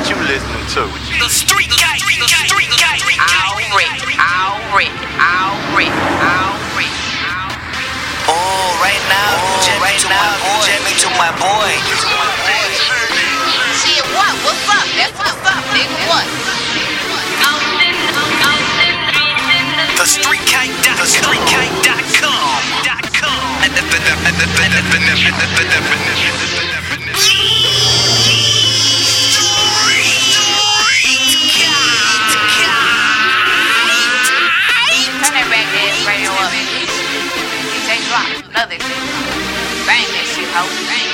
you listening to? The street guy, the street guy. Oh, right now, jamming to my boy. Shit, what? What's up? That's what's up, nigga. What? The streetkite.com. Turn that back ass radio up. DJ drop another shit. Bang that shit, ho. Bang.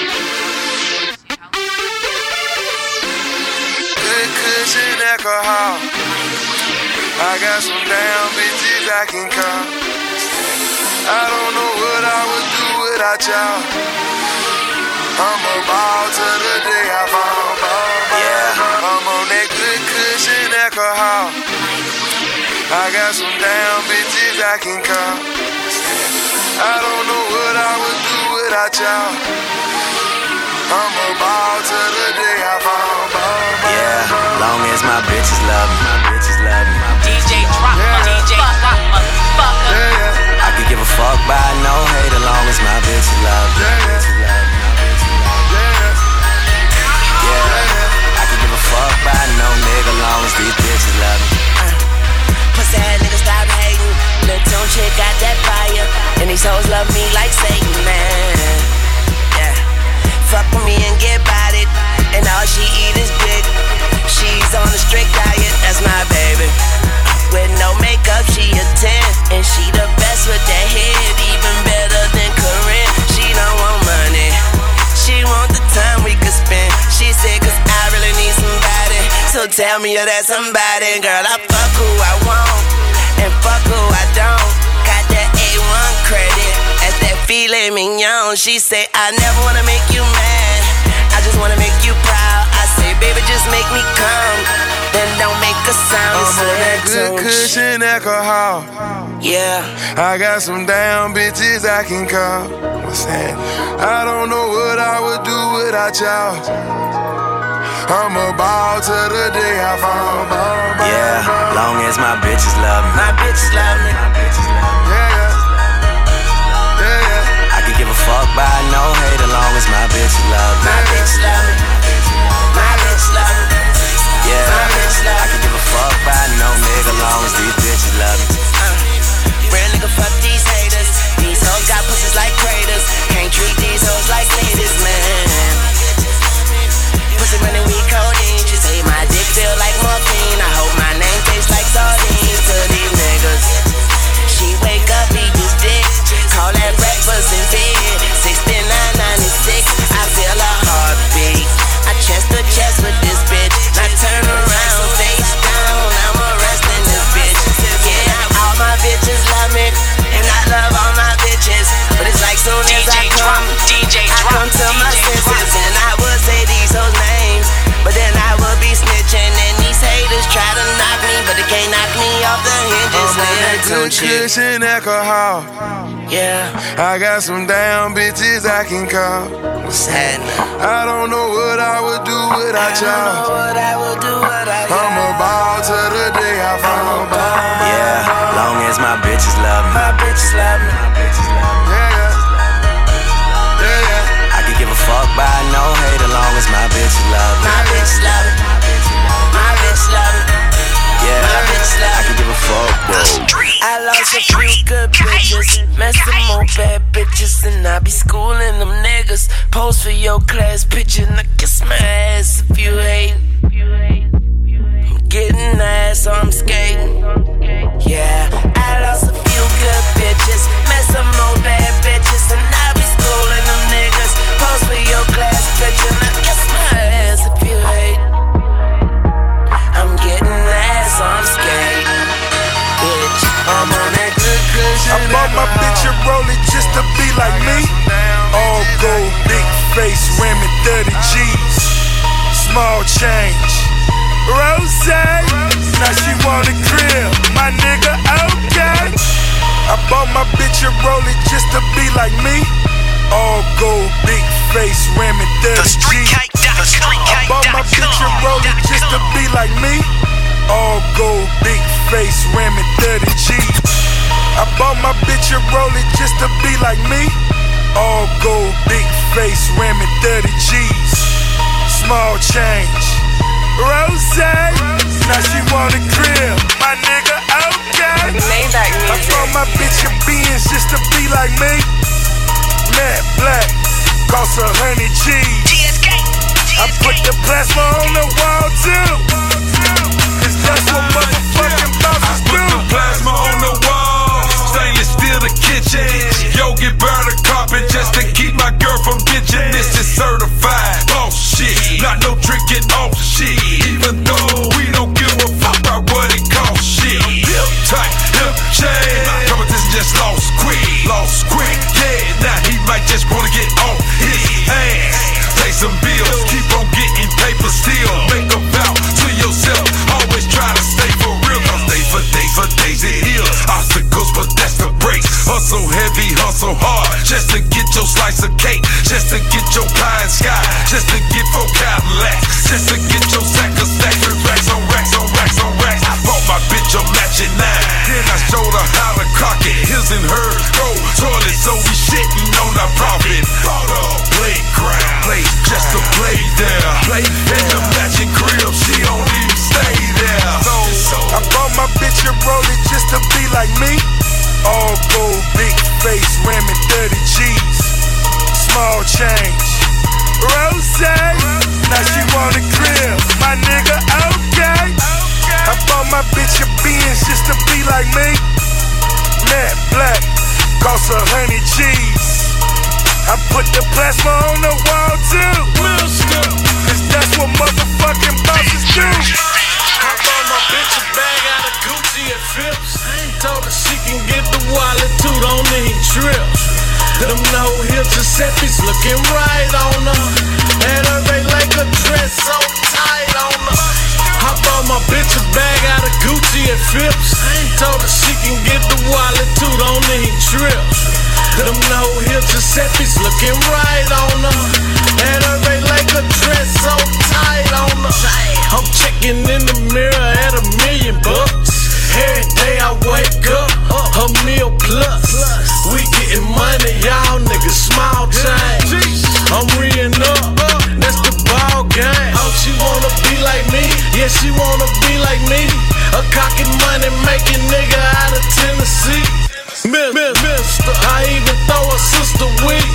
Good cushion alcohol. I got some damn bitches I can call. I don't know what I would do without y'all. I'm a ball till the day I fall. Yeah, I'm on that good cushion alcohol. I got some damn bitches I can call. I don't know what I would do without y'all. I'm a ball till the day I fall. Yeah, long as my bitches love me, DJ drop, DJ drop, motherfucker. Yeah. I could give a fuck by no hate as long as my bitches love me. Yeah, I could give a fuck by no nigga long as these bitches love me. Pussy ass nigga stop hating. Lil' Tune chick got that fire, and these hoes love me like Satan, man. Yeah, fuck with me and get bodied, and all she eat is dick. She's on a strict diet, that's my baby. With no makeup, she a 10, and she the best with that head, even better than Corinne. She don't want money, she want the time we could spend. She said, 'cause I really need somebody, so tell me you're that somebody. Girl, I fuck who I want, and fuck who I don't. Got that A1 credit, as that filet mignon. She say, I never wanna make you mad, I just wanna make you proud. I say, baby, just make me come, then don't make a sound. I'm on that good cushion alcohol. Yeah, I got some damn bitches I can call. What's that? I don't know what I would do without y'all. I'm a ball till the day I fall. yeah, long as my bitches love me. My bitches love me. Yeah. I could give a fuck by no hate as long as my bitches love me. My bitches love me. My bitches love me. Yeah, my bitches love me. I could give a fuck by no nigga as long as these bitches love me. Real nigga, fuck these haters. These hoes got pussies like craters. Can't treat these hoes like ladies, man. Pussy running weak codeine. She say my dick feel like morphine. I hope my name tastes like sardines to these niggas. She wake up, eat this dick, call that breakfast in bed. 6996, I feel a heartbeat. I chest to chest with this bitch. Now turn around, face down, I'm arresting this bitch. Yeah, all my bitches love me, and I love all my bitches. But it's like soon as I come to my senses, and I would say these hoes names, but then I would be snitching, and these haters try to knock me, but they can't knock me off the hinges. I'm on that good cushion alcohol. Yeah, I got some damn bitches I can call. what's happening? I don't know what I would do without y'all. I'm a ball till the day I fall. Yeah, long as my bitches love me. My bitches love me. Yeah. I could give a fuck by no hate as long as my bitches love me. My bitches love me. My bitches love me. Yeah, my bitches love me. I could give a fuck, bro. I lost a few good bitches, met some more bad bitches, and I be schooling them niggas. Post for your class picture, and I kiss my ass if you hate. I'm getting ass, so I'm skating. Yeah, I lost a few good bitches, met some more bad bitches, and I be schooling them niggas. Post for your class picture, and I kiss my ass if you hate. I'm getting ass, so I'm skating. Bitch, I'm on that good cushion. I bought my bitch a Rollie just to be like me. All gold, big face, ramming 30 G's. Small change. Rose, now she want a crib. My nigga, okay. I bought my bitch a Rollie just to be like me. All gold, big face, ramming 30 G's. I bought my bitch a Rollie just to face, ramming 30 G's. I bought my bitch a Rollie just to be like me. All gold, big face, ramming 30 G's. Small change, Rose. Now she want a crib, my nigga, okay. I bought my bitch a Benz just to be like me. Matte black, cost 100 G's. I put the plasma on the wall too. Cause that's what motherfucking bosses do. I put the plasma on the wall, stainless steel the kitchen. Yo, get burner carpet just to keep my girl from bitching. This is certified boss shit, not no tricking off shit. Even though we don't give a fuck about what it costs shit. Hip tight, hip chain, competition just lost quick, yeah. Now he might just wanna get off his hands. Pay some bills, keep on getting paper still. Make a vow to yourself, always try to stay for real. Cause day for days it is obstacles, but that's the breaks. Hustle heavy, hustle hard, just to get your slice of cake, just to get your pie and sky, just to get 4 Cadillacs, just to get your sack of stacks with racks on racks on racks on racks. I bought my bitch a matching 9, then I showed her how to cock it. His and hers go toilet, so we shitting on our profit. Bought a playground, play just to play there. Play in the matching crib, she don't even stay there. So I bought my bitch a Rollie just to be like me. All gold, big face, ramming 30 G's. Small change, Rose. Now she want a crib, my nigga, okay. I bought my bitch a Benz just to be like me. Matte black, cost 100 G's. I put the plasma on the wall too. Cause that's what motherfucking bosses do. I bought my bitch a bag out of Gucci and Phipps. Told her she can get the wallet too, don't need trips. Them no hips Giuseppe's looking right on her. And her they like a dress so tight on her. I bought my bitch a bag out of Gucci and Phipps. Told her she can get the wallet too, don't need trips. Them no hips Giuseppe's looking right on her. And her they like a dress so tight on her. I'm checking in the mirror at $1,000,000. Every day I wake up, $1,000,000 plus. We getting money, y'all niggas small change. I'm reeing up, that's the ball game. Oh, she wanna be like me, yeah, she wanna be like me. A cocky money making nigga out of Tennessee. Mister, I even throw a sister weed.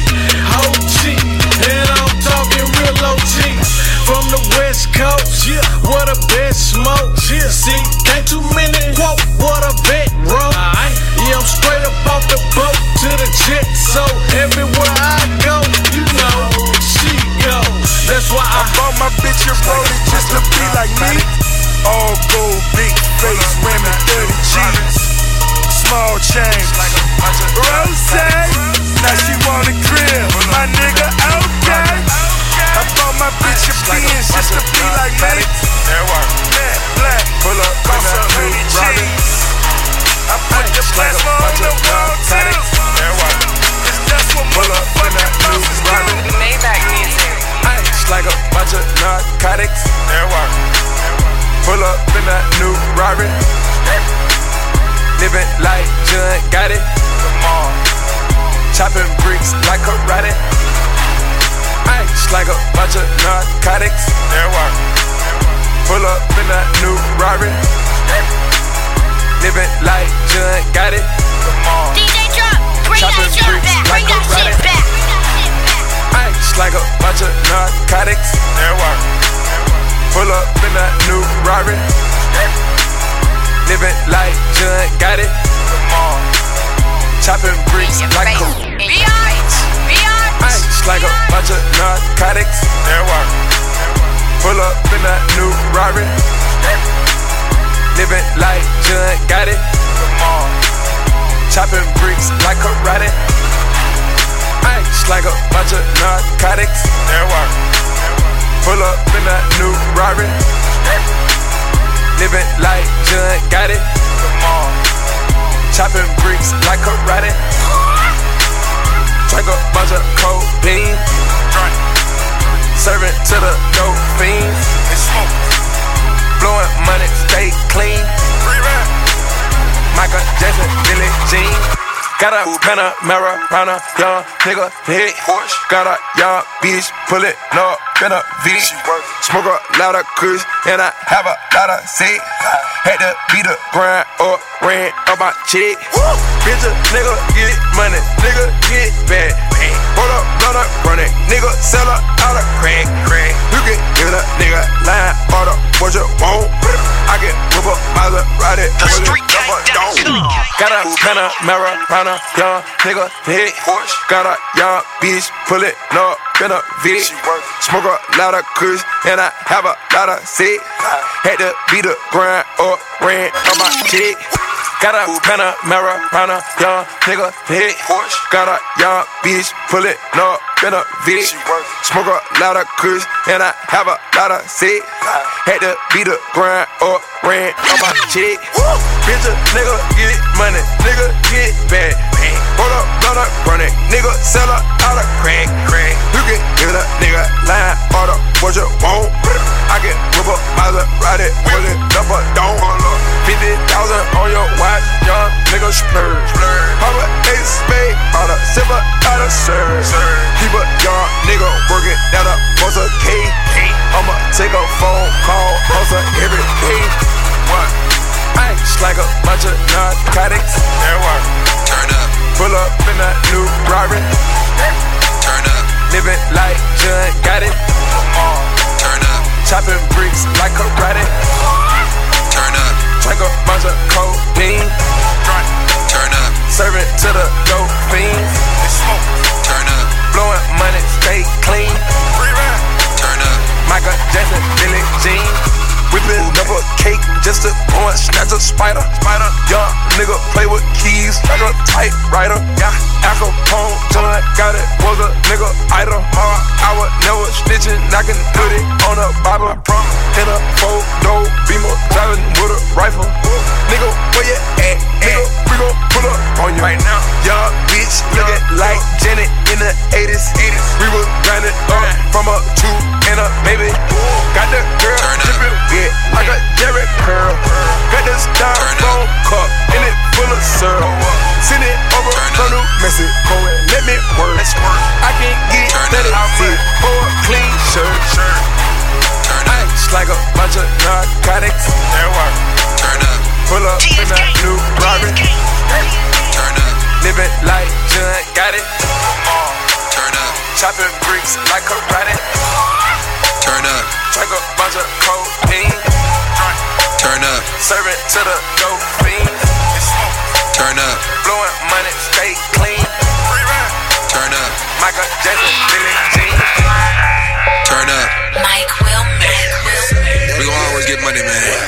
OG, and I'm talking real OG. From the West Coast, yeah, what a best smoke. Yeah. See, ain't too many quote, what a vet wrote. Yeah, I'm straight up off the boat to the jet, so everywhere I go, you know, she go. That's why I bought my bitch a Rollie just to be like me. All gold, big face, ramming 30 G's. Small change, Rose. Now she want a crib, my nigga, okay. I bought my bitch a Benz just to be like me. Matte black, pull up, cost 100 G's. I put the plasma on the wall too. Cause that's what motherfucking bosses do. Maybach music. It's like a bunch of narcotics. Pull up in that new Rari. Living like John got it. Chopping bricks like karate. It's like a bunch of narcotics. Pull up in that new Rari. Living like John got it. DJ drop, bring that shit back, bring that shit back. It's like a bunch of narcotics. Pull up in that new Rari. Living like John got it. Chopping bricks like a It's like a bunch of narcotics. Pull up in that new Rari. Living like John got it. Chopping bricks like karate. It's like a bunch of narcotics. Pull up in that new Rari. Living like John got it. Chopping bricks like karate. Drink a bunch of codeine. Serving to the dope fiends. Blowing money, stay clean. jean. Got a Panamera, round a young nigga hit. Got a young bitch, pull it up in a V. Smoke a lot of kush, and I have a lot of sex. Had to beat the grind up, ran up my check. Bitch, a nigga get money, nigga get bad. Hold up, blood up, run it, nigga sell a lot of crack. You can hear the nigga line, order what you want. I can whip up Maserati, pull it up, don't. Got a Panamera, round a young nigga hit. Got a young bitch, pull it up in a V. Smoke a lot of kush, and I have a lot of sex. Had to beat the grind up, ran up my check. Got a Panamera, round a young nigga hit. Got a young bitch, pull it up in a V. Smoke a lot of kush, and I have a lot of sex. Had to beat the grind up, ran up my check. Bitch, a nigga get money, nigga get bad. Hold up, blood up, run it, nigga sell a lot of crack. You can hear the nigga line, order what you want. I can whip up Maserati, pull it up or don't. 50,000 on your watch, young nigga splurge. Pop a ace spade, out of silver, out of serve. Keep a young nigga working at a Bossa K. I'ma take a phone call, hustle every day. What? Ice like a bunch of narcotics. Turn up. Pull up in a new Rari. Turn up. Living like John got it. Turn up. Chopping bricks like karate. Turn up. Drink a bunch of codeine. Turn up. Serving to the dope fiends. Turn up. Blowing money, stay clean. Turn up. Michael Jackson, Billie Jean. Whipping up a cake just to go and snatch a spider. Young nigga play with keys like a typewriter. Al Capone, John got it, was a nigga idol. I was never snitching, I can put it on a Bible. In a four-door Beamer, driving with a rifle. Nigga, where you at? Nigga, we gon' pull up on you right now. Young bitch looking like Janet in the 80s. We was grinding up from a 2 and a baby. Got the girl drippin' wet like a Jerry curl. Got the styrofoam cup and it full of syrup. Send it over from New Mexico and let me work. I can get 30 feet for a clean shirt. Ice like a bunch of narcotics. Turn up. Pull up in a new Rari. Turn up. Living like John got it. Turn up. Chopping bricks like karate. Turn up. Drink a bunch of codeine. Turn up. Serving to the dope fiends. Turn up. Blowing money, stay clean. Turn up. Michael Jackson, Billie Jean. Turn up. Mike Wilmer. We gon' always get money, man.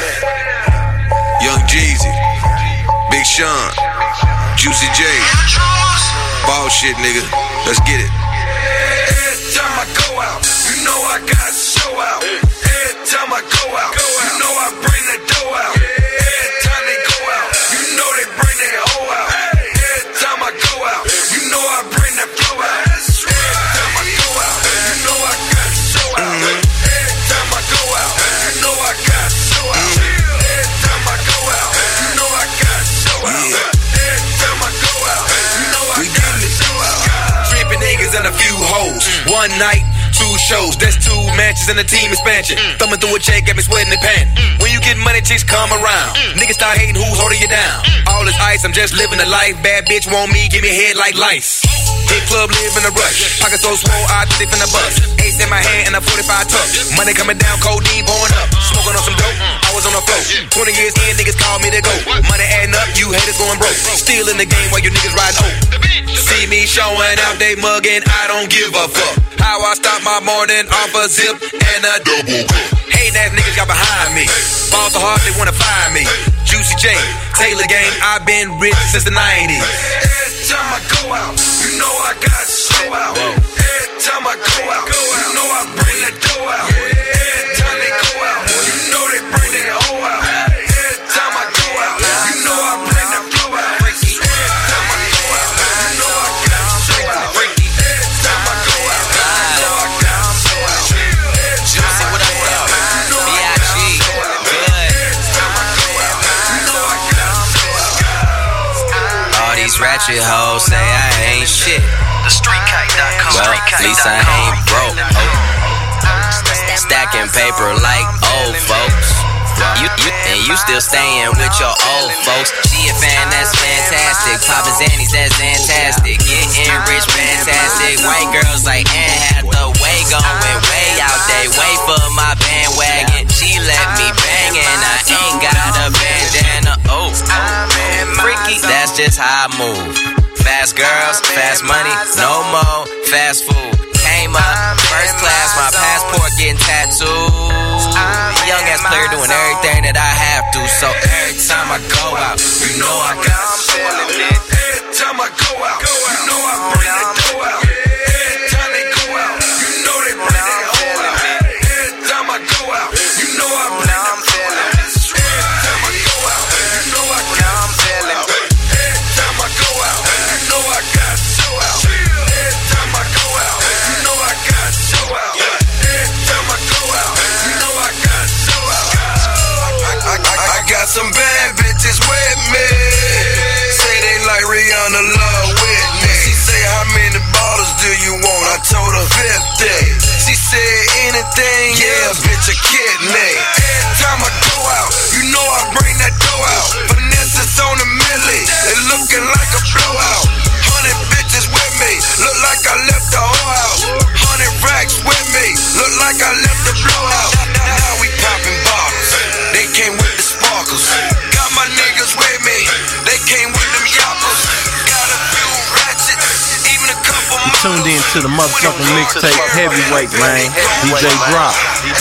Young Jeezy, Big Sean, Juicy J, ball shit, nigga. Let's get it. Every time I go out, you know I gotta show out. Every time I go out, you know I bring the dough out. Every time they go out, you know they bring their hoe out. Every time I go out, you know I bring the flow out. Every time I go out, you know I gotta show out. Every time I go out, you know I gotta show out. Every time I go out, you know I gotta show out. Every time I go out, you know I gotta show out. Tripping niggas and a few hoes. One night, 2 shows, that's 2 matches and a team expansion. Thumbing through a check, got me sweating and panting. When you get money, chicks come around. Niggas start hating, who's holding you down? All this ice, I'm just living a life. Bad bitch want me, give me head like lice. Hit club, live in a rush. Pocket so swole, I think they finna bust. Ace in my hand and a 45 tuck. Money coming down, codeine pouring up. Smoking on some dope, I was on the float. 20 years in, niggas call me to go. Money adding up, you haters going broke. Still in the game while you niggas riding oak. See me showing out, they mugging, I don't give a fuck. How I start my morning off a zip and a double cup. Hating ass niggas got behind me. Balls so hard they wanna find me. Juicy J, Taylor Gang, I've been rich since the 90s. Every time I go out, you know I got show out. Every time I go out, you know I bring the dough out. Every time they go out, you know they bring their hoe out. Every time I go out, you know I bring the flow out. Every time I go out, you know I got show out. Every time I go out, you know I got show out. Juicy, what up, though? B.I.G. Good. Every time I go out, you know I got show out. ratchet hoes say I ain't shit. TheStreetKite.com. Well, at least I ain't broke. Stacking paper like old folks. You still staying with your old folks. She a fan, that's fantastic. Poppin' Zannies, that's fantastic. Getting rich, fantastic. White girls like Anne Hathaway going way out they way for my bandwagon. She let me bang and I ain't got a bandana. Oh, freaky, that's just how I move. Fast girls, fast money, no more fast food. Came up, first class, my passport getting tattooed. Young ass player doing everything that I have to. So every time I go out, you know I got it. Every time I go out, you know I bring that dough out. Every time they go out, you know they bring that hoe out. Every time I go out, you know I bring that hoe out. Every time I go out, you know I got it. Every time I go out, you know I got show out. Every time I go out, you know I got show out. Every time I go out, you know I got show out. I got some bad bitches with me. Say they like Rihanna Love Whitney. She say how many bottles do you want? I told her 50. She said anything, yeah, bitch, a kidney. Every time I go out, you know I bring that dough out. Vanessa's on the milli, they looking like a blowout. 100 bitches with me, look like I left the whole house. 100 racks with me, look like I left the blowout. Now we popping bottles, they came with the sparkles. Got my niggas with me, they came with them yappers. Got a few ratchets, even a couple more. Tuned in to the motherfucking mixtape heavyweight, man. DJ Drop.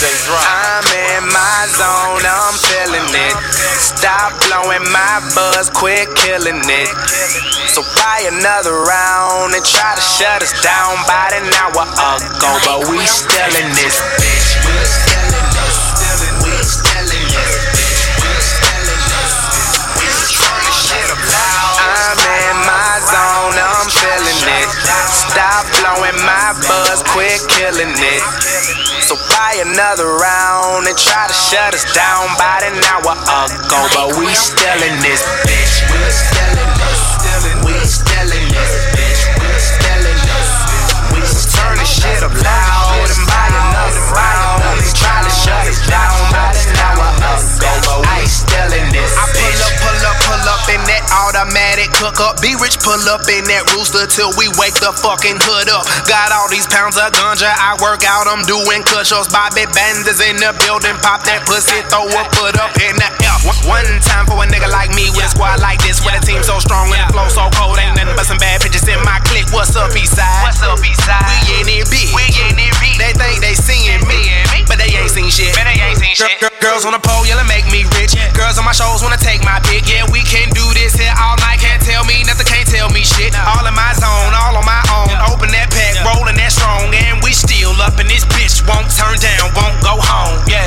I'm in my zone, I'm feeling it. Stop blowing my buzz, quit killing it. So buy another round and try to shut us down about an hour ago, but we still in this bitch. We still in this. We still in this bitch. We still in this. We turn this shit up loud. I'm in my zone, I'm feeling it. Stop blowing my buzz, quit killing it. So buy another round and try to shut us down about an hour ago, but we still in this bitch. We still in this. We still in this bitch. We still in this. We turn this shit up loud and buy another round and try to shut us down about an hour ago, but we still in this. I pull up in that automatic hookup. Be rich, pull up in that rooster till we wake the fucking hood up. Got all these pounds of ganja, I work out, I'm doing push-ups. Bobby Banders in the building, pop that pussy, throw a foot up in the air. One time for a nigga like me with a squad like this, with a team so strong and the flow so cold. Ain't nothing but some bad bitches in my clique. What's up, Eastside? What's up, Eastside? We in it big. We in it big. They think they seeing me, but they ain't seen shit. But they ain't seen shit. Girls on the pole yelling, make me rich. Girls on my shows wanna take my pick. Yeah, we can do this here all night. Can't tell me nothing, can't tell me shit. All in my zone, all on my own. Open that pack, rolling that strong, and we still up in this bitch. Won't turn down, won't go home. Yeah.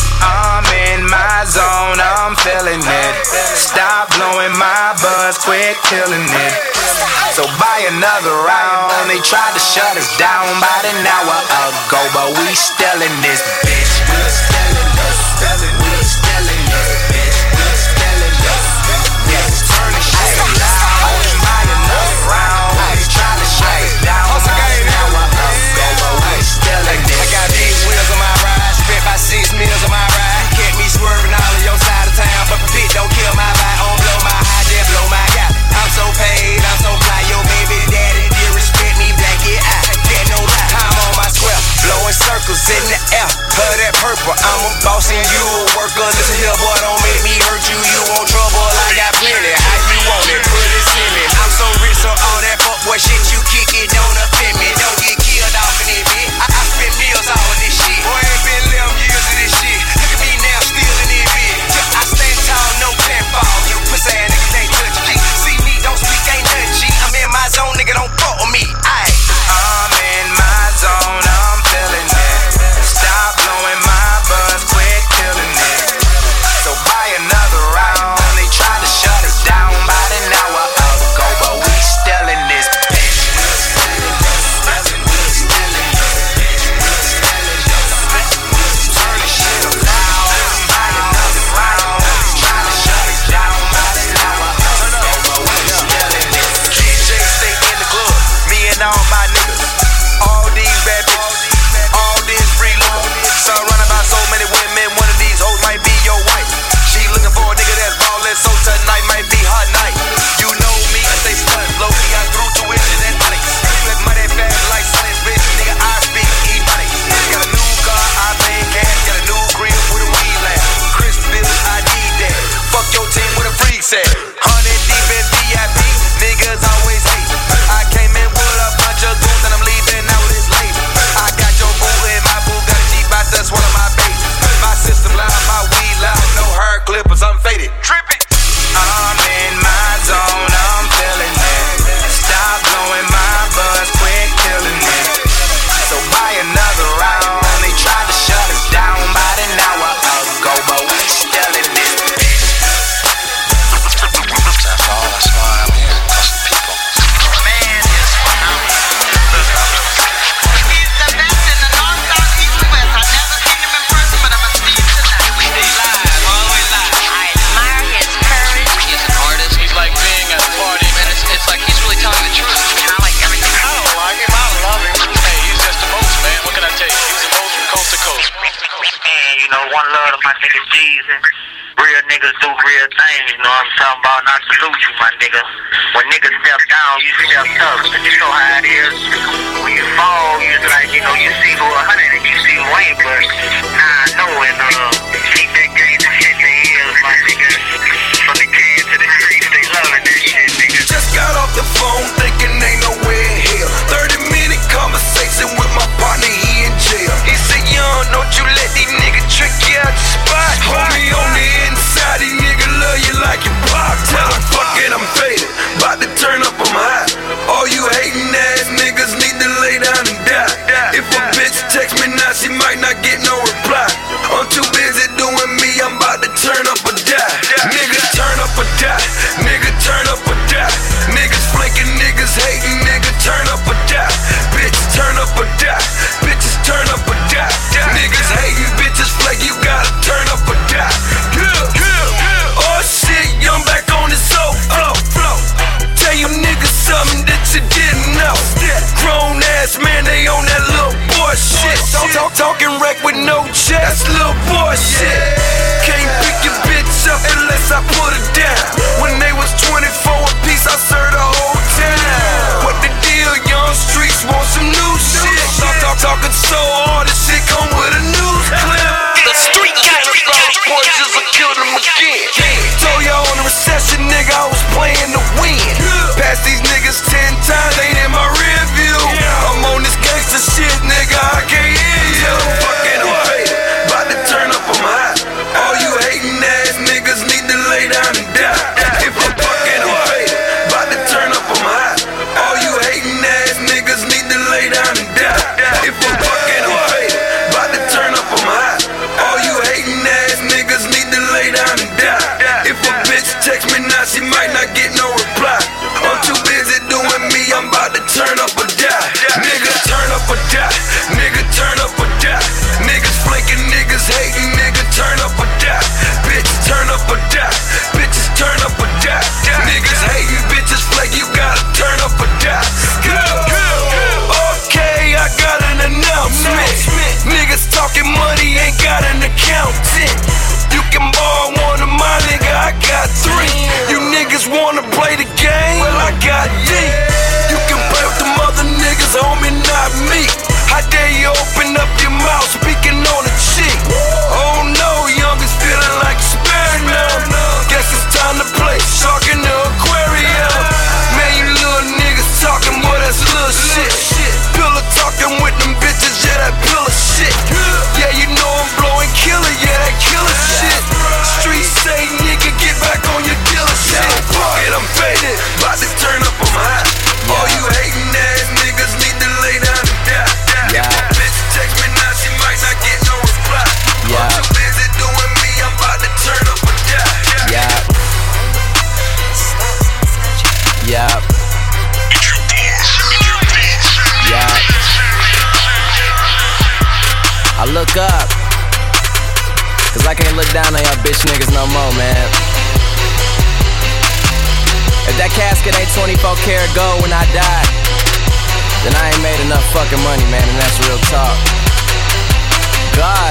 I'm in my zone, I'm feeling it. Stop blowing my buzz, quit killing it. So buy another round. They tried to shut us down about an hour ago, but we still in this bitch. We still in this. We still in this bitch. We still in this. Yeah, turn the shit loud and buy another round. They tried to shut us down about an hour ago, but we still in this. I got 8 wheels on my ride, spent about 6 meals on my ride. Kept me swerving all of your side of town, but the bitch don't kill my vibe. On blow my high, just blow my gap. I'm so paid, I'm so fly, yo baby daddy, dear respect me, black it out. Get no lie, I'm on my square, blowing circles in the air. Her that purple, I'm a boss and you a worker. Listen here, boy, don't make me hurt you. You want trouble, I got plenty. How you want it? Put it in me. I'm so rich, so all that fuckboy shit you kick it don't offend me. Don't get killed off in it, bitch. I spend meals all in this shit. Boy, ain't been 11 years of this shit. Look at me now, still in it, bitch. I stand tall, no pinfall. You pussy ass niggas ain't touch me. See me, don't speak, ain't nothing G. I'm in my zone, nigga, don't fuck with me. Aye. I'm in my zone, I'm feeling it. Stop blowing my buzz, quit killing said, 100 deep in VIP, niggas always hate. I came in with a bunch of goons and I'm leaving out with this lady. I got your boo in my boo, got a Jeep out there, one of my babies. My system loud, my weed loud, no hair clippers, I'm faded. Trippin'. I'm in my zone, I'm feeling it. Stop blowing my buzz, quit killing it. So buy another round. They tried to shut us down about an hour ago, but we still in this bitch. That's all, that's why I'm here, cause some people. Man is phenomenal. He's the best in the North, South, East, and West. I've never seen him in person, but I'm a Steve tonight. We stay live, always live. I admire his courage. He's an artist. He's like being at a party, man. It's like he's really telling the truth. And I like everything. I don't like him. I love him. Hey, he's just the most, man. What can I tell you? He's the most from coast to coast. And, you know, one love to my nigga Jeezy. Real niggas do real things, you know what I'm talking about? And I salute you, my nigga. When niggas step down, you step up. And you know how it is. When you fall, you like, you know, you see who 100 and you see who ain't, but now I know and keep that game to shit they is, my nigga. From the can to the streets, they loving that shit, nigga. Just got off the phone thinking ain't nowhere in hell. 30-minute conversation with my partner, he in jail. He said, young, don't you let these niggas trick you out your spot. Homie on the inside, these niggas love you like your pop. Tell him, fuck it, I'm faded. About to turn up, I'm hot. All you hating ass niggas need to lay down and die. If a bitch text me now, she might not get no reply. I'm too busy doing me, I'm about to turn up or die. Niggas turn up or die. Nigga turn up or die. Niggas flanking, niggas hating, nigga turn up or die. Bitch turn up or die. Bitches turn up or die. Niggas hating, bitches flake, you gotta turn up or die. Oh shit, I'm back on this old flow. Tell you niggas something that you didn't know. Grown ass man, they on that little boy shit. Talking wreck with no check, that's little boy shit. Can't pick your bitch up unless I put her down. When they was 24 a piece, I served the whole town. What the deal, young streets want some new shit. Talking so hard, this shit come with a news clip. The street got boys just killed them again. Told y'all on the recession, nigga, I was playing to win. Passed these niggas 10 times, ain't in my rear view. I'm on this gangster shit, nigga, I can't hear you. Tell them fucking I'm faded, about to turn up, I'm hot. All you hating ass niggas need to lay down and die. If I'm fucking I'm faded, about to turn up, I'm hot. All you hating ass niggas need to lay down and die. If I'm fucking I'm faded, about to turn up, I'm hot. All you hating ass niggas need to lay down and die. If a bitch text me now, she might not get no reply. I'm too busy doing me, I'm about to turn up or die. Nigga turn up or die. Nigga turn up or die. Niggas flanking, niggas hating, nigga turn up or die. Bitch turn up or die. Bitches turn up or die. Niggas hating, bitches flake, you gotta turn up or die. Okay, I got an announcement. Niggas talking money, ain't got an accountant. You can borrow one of my nigga, I got 3. You niggas wanna play the game? Well, I got D. You can play with them other niggas, homie, not me. How dare you open up your mouth speaking on a chick? Oh no, young is feeling like a spare now. Guess it's time to play shark in the aquarium. Man, you little niggas talking, boy, that's little shit. Pillar talking with them bitches, yeah, that pillar shit. Yeah, you know I'm blowing killer, yeah, that killer shit. Streets say, nigga, get back on your dealer shit. Fuck it, I'm faded, about to turn up, I'm hot. All you hating ass niggas need to lay down and die. If a bitch text me now, she might not get no reply. I'm too busy doing me, I'm about to turn up or die. I look up, cause I can't look down on y'all bitch niggas no more, man. If that casket ain't 24 karat gold when I die, then I ain't made enough fucking money, man, and that's real talk. God,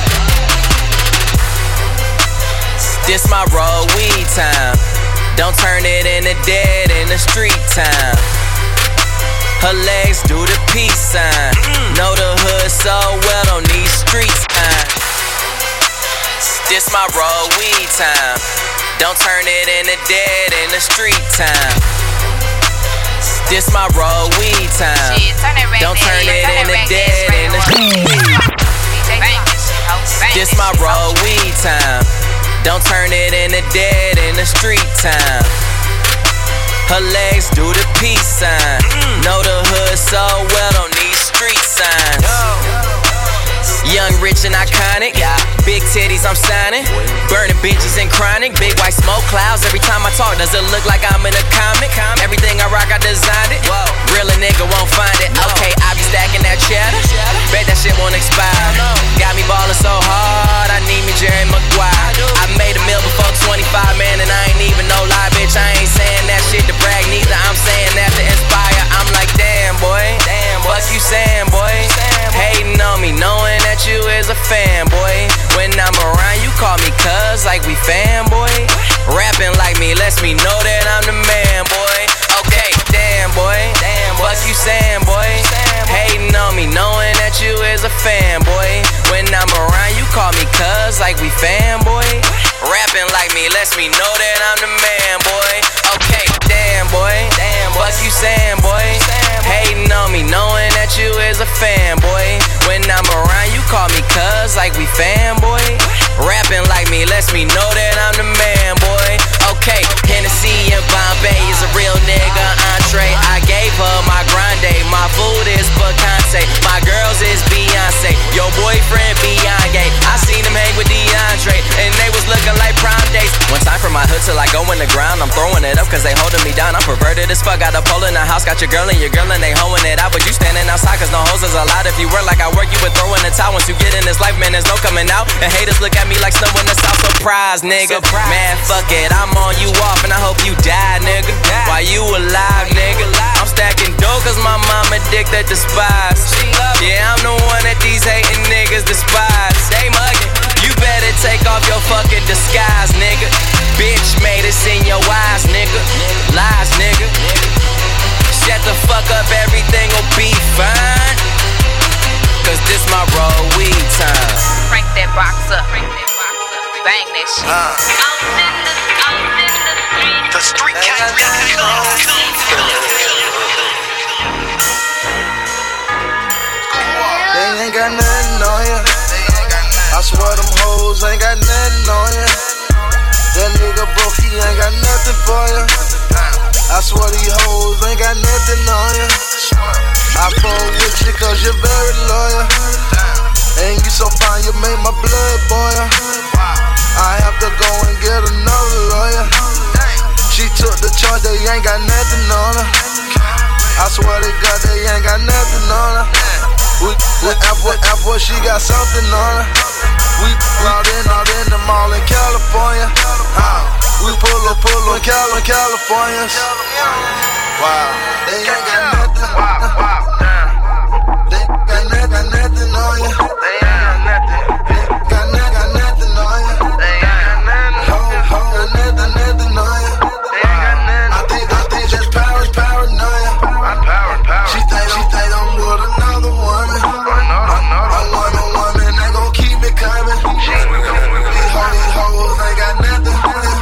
this my road weed time. Don't turn it into dead in the street time. Her legs do the peace sign. Know the hood so well on these streets time. This my road weed time. Don't turn it into dead in the street time. This my roll weed time. Don't turn it into dead in the street. This my roll weed time. Don't turn it into dead in the street time. Her legs do the peace sign. Know the hood so well, don't need street signs. Young, rich, and iconic. Big titties, I'm signing. Burning bitches and chronic. Big white smoke clouds. Every time I talk, does it look like I'm in a comic? Everything I rock, I designed it. Real a nigga won't find it. Okay, I be stacking that cheddar. Bet that shit won't expire. Got me ballin' so hard, I need me Jerry Maguire. I made a meal before 25, man, and I ain't even no lie, bitch. I ain't saying that shit to brag neither. I'm saying that to inspire. I'm like, damn, boy. Fuck you saying, boy. Hating on me, knowing that you is a fanboy. When I'm around, you call me cuz like we fanboy. Rapping like me lets me know that I'm the man, boy. Okay, damn, boy. Fuck you saying, boy. Hating on me, knowing that you is a fanboy. When I'm around, you call me cuz like we fanboy. Rapping like me lets me know that I'm the man, boy. Okay, damn, boy. Fuck you saying, boy. Hating on me, knowing that you is a fanboy. When I'm around, you call me cuz like we fanboy. Rapping like me lets me know that I'm the man, boy. Okay, Hennessy and Bombay is a real nigga entree. I gave her my grande. My food is picante. My girls is Beyonce. Your boyfriend Beyonce. I seen him hang with DeAndre, and they was looking like prom dates. One time from my hood till I go in the ground, I'm throwing it up cause they holding me down. I'm perverted as fuck. Got a pole in the house, got your girl and they hoeing it out. But you standing outside cause no hoes is allowed. If you work like I work, you would throw in the towel. Once you get in this life, man, there's no coming out. And haters look at me like snow in the south. Surprise, nigga. Man, fuck it, I'm on you off and I hope you die, nigga. While you alive, nigga. I'm stacking dough cause my mom addicted to spies. Yeah, I'm the one that these hating niggas despise. They mugging. You better take off your fucking disguise, nigga. Bitch made us in your eyes, nigga. Lies, nigga. Shut the fuck up, everything will be fine. Cause this my roll weed time. Crank that box up. Bang that shit. The street cat. They ain't got nothing on ya. I swear them hoes ain't got nothing on ya. That nigga broke, he ain't got nothing for ya. I swear these hoes ain't got nothing on ya. I fuck with you cause you're very loyal. And you so fine, you made my blood boil. I have to go and get another lawyer. She took the charge, they ain't got nothing on her. I swear to God, they ain't got nothing on her. With Apple, she got something on her. We out in the mall in California. We pull up in California. Wow, they ain't got nothing. They got nothing on you. They ain't got nothing. Got nothing on you. They ain't got nothing. Nothing on you. They ain't got nothing. I think just paranoia. I'm paranoid. She think I'm with another woman. Another woman, they gon' keep it coming. These hoes ain't got nothing.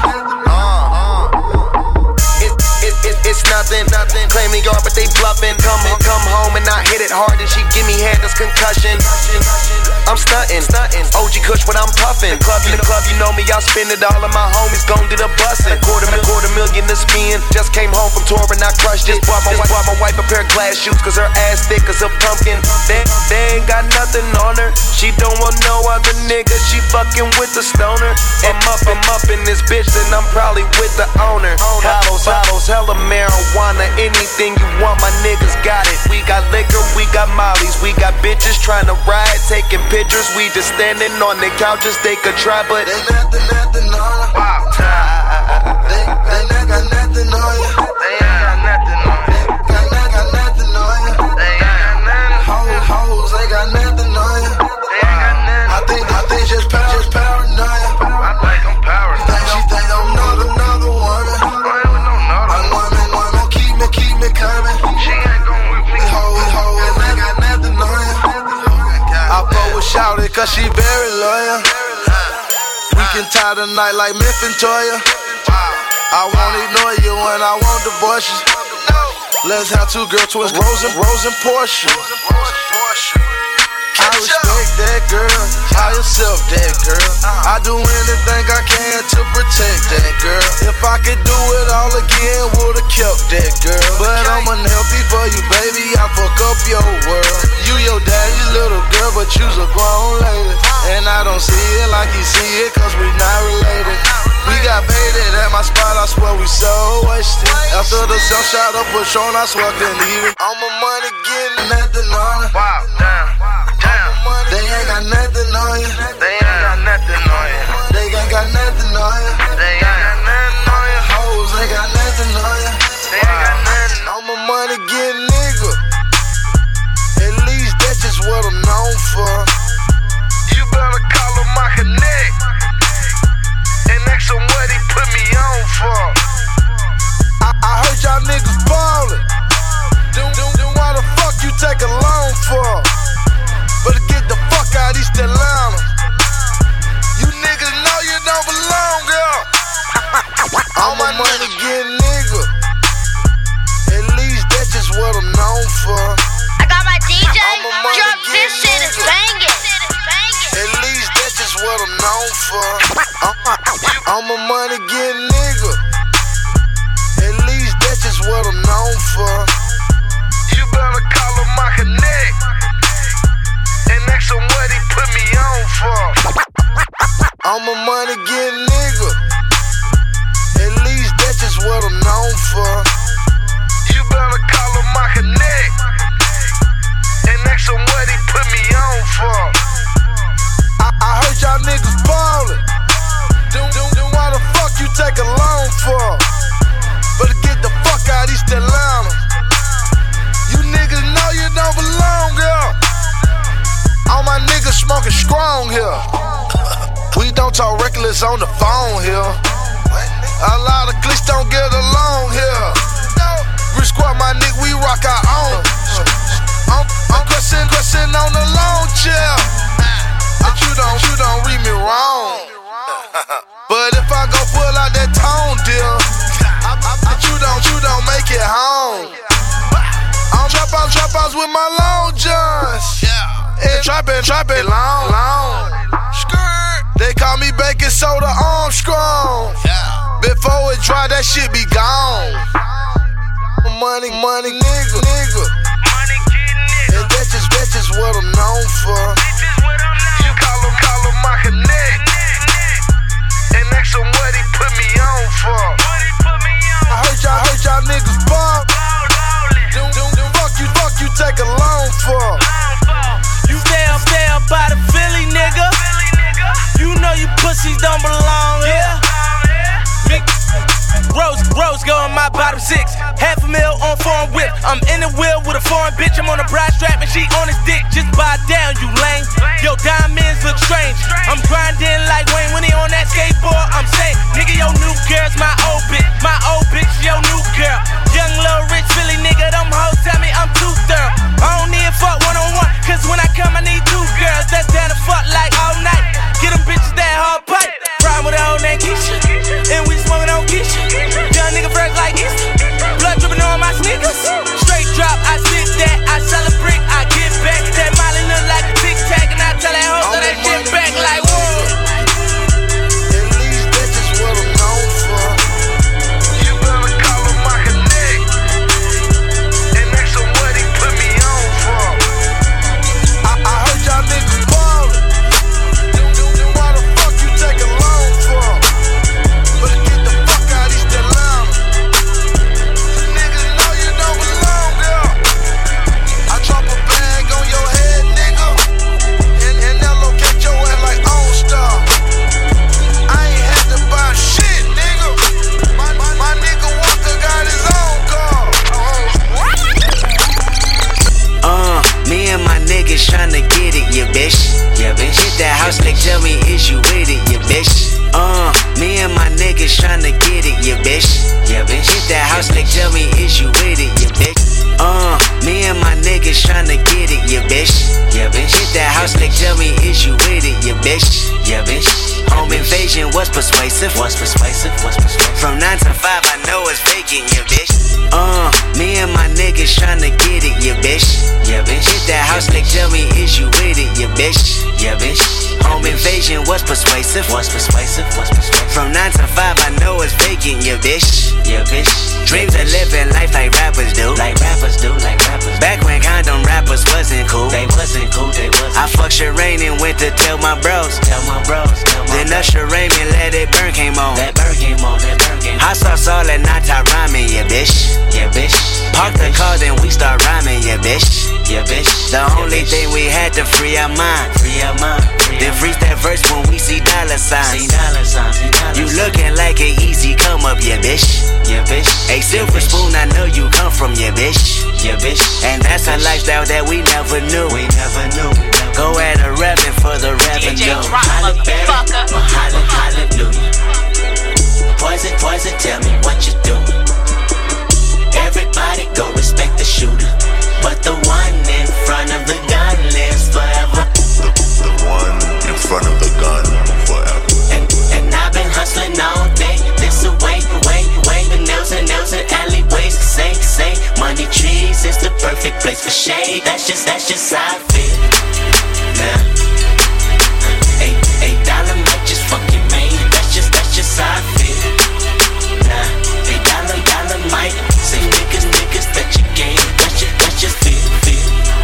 It's nothing. Claim New York, but they bluffing. Come home and I hit it hard, and she give me head that's concussion. I'm stunting. OG Kush when I'm puffing. In the club, you know me, I spend it all, and my homies gon' do the bustin'. Quarter million to spin. Just came home from touring, I crushed it. Bought my wife a pair of glass shoes, cause her ass thick as a pumpkin. They ain't got nothing on her. She don't want no other nigga. She fucking with the stoner. I'm up in this bitch, then I'm probably with the owner. Bottles, hella marijuana. Anything you want, my niggas got it. We got liquor, we got mollies. We got bitches trying to ride, taking pictures. We just standing on the couches, they could try, but they nothing on her. Wow. They ain't got nothing on you. They ain't got nothing on you. Got nothing on you. They ain't got nothing. Hoes ain't got nothing on you. They ain't got nothing. I think just paranoia. I think I'm paranoid. She think I'm not another woman. I'm woman, keep me coming. She ain't gon' whip me. Hoes ain't got nothing on you. I fuck with Shawty cause she very loyal. We can tie the night like Myth and Toya. I won't ignore you when I won't divorce you. Let's have 2 girl twins, Rose and Porsche. I respect that girl, high yourself that girl. I do anything I can to protect that girl. If I could do it all again, would've kept that girl. But I'm unhealthy for you, baby, I fuck up your world. You your daddy's little girl, but you's a grown lady. And I don't see it like you see it, cause we not related. We got baited at my spot, I swear we so wasted. After the sun shot up Patron, I swear couldn't even. All my money getting nothing on it. Wow, damn. They ain't got nothing on you. They ain't got nothing on you. They ain't got nothing on you. They ain't got nothing on you. Hoes ain't got nothing on you. They ain't got nothing. All my money getting nigga. At least that's just what I'm known for. You better call him my connect and ask him what he put me on for. I heard y'all niggas ballin'. Then why the fuck you take a loan for? Better get the fuck out East Atlanta. You niggas know you don't belong, girl. All my money getting nigga. At least that's just what I'm known for. I got my DJ, drop this shit is banging. At least that's just what I'm known for. All my money getting nigga. At least that's just what I'm known for. You better call him my connect and ask him what he put me on for. All my money getting nigga. At least that's just what I'm known for. You better call him my connect and ask him what he put me on for. I heard y'all niggas ballin'. Then why the fuck you take a loan for? Better get the fuck out East Atlanta. You niggas know you don't belong, girl. All my niggas smoking strong here. We don't talk reckless on the phone here. A lot of clicks don't get along here. Rich Squad, my nigga, we rock our own. I'm cussing on the long chair. But you don't read me wrong. But if I go pull out that tone deal, you don't make it home. I'm trap outs with my long johns. And trappin' long. They call me baking soda Armstrong. Before it dry, that shit be gone. Money, nigga. And that's just what I'm known for. You call him my connect and ask him what he put me on for. I heard y'all niggas ball. Then fuck you take a loan for. You stay up by the Philly, nigga. You know you pussies don't belong here. Rose go on my bottom 6. $500,000 on foreign whip. I'm in the wheel with a foreign bitch. I'm on a bride strap and she on his dick. Just buy down, you lame. Yo, diamonds look strange. I'm grinding like Wayne when he on that skateboard. I'm saying, nigga, your new girl's my old bitch. My old bitch, your new girl. Young little rich Philly nigga, them hoes tell me I'm too thorough. I don't need fuck one-on-one, cause when I come I need 2 girls. That's down to fuck like all night. Get them bitches that hard pipe. Ride with a hoe named Keisha, and we smoking on Keisha. Young nigga fresh like Easter, blood dripping on my sneakers. Straight drop, I sit that, I sell a brick, I get back. That Molly look like a tic tac, and I tell that hoe throw that shit back like whoa. At least that's just what I'm known for. You better call him my connect and ask him what he put me on for. I heard y'all niggas ballin'. Then why the fuck you take a loan for? Better get the fuck out East Atlanta. You niggas know you don't belong, girl. I drop a bag on your head, nigga, and they'll locate your ass like OnStar. I ain't had to buy shit, nigga. My nigga Walker got his own car. Me and my niggas tryna get it, yeah, bitch. Yeah, bitch. Hit that house, like, tell me, is you with it, yeah, bitch. Me and my niggas tryna get it, yeah, bitch. Yeah, bitch. Hit that house, like, tell me, is you with it, yeah, bitch. Me and my niggas tryna get it, yeah, bitch. Yeah, bitch. Hit that house, like, tell me, is you with it, yeah, bitch. Yeah, bitch. Home invasion. invasion was persuasive. From 9 to 5, I know it's vacant, yeah, bitch. Me and my niggas tryna get it, yeah, bitch. Hit that house, like, tell me, is you with it, yeah, bitch. Home invasion was persuasive. From 9 to 5, I know it's vacant, yeah, bitch. Dreams of living life like rappers do. Back when condom rappers wasn't cool. I fucked Shireen and went to tell my bros. Then Usher Raymond Let It Burn came on. Hot sauce all that not top rhyming, yeah, bitch. Park the car, then we start rhyming, yeah, bitch. The only thing we had to free our mind. Then freeze that verse when we see dollar signs. You looking like an easy come up, yeah, bitch. A silver spoon, I know you come from, yeah, bitch. And that's a lifestyle that we never knew. Go at a revenue for the revenue. Hallelujah. Poison, tell me what you do. Everybody go respect the shooter, but the one in front of the gun lives forever. The one in front of the gun forever. And I've been hustling all day. This away. The nails and alleyways. Say, money trees is the perfect place for shade. That's just how I feel. Now, $8 might just fucking made. That's just how I feel. Nah, $8 might say niggas that you gave. That's just feel.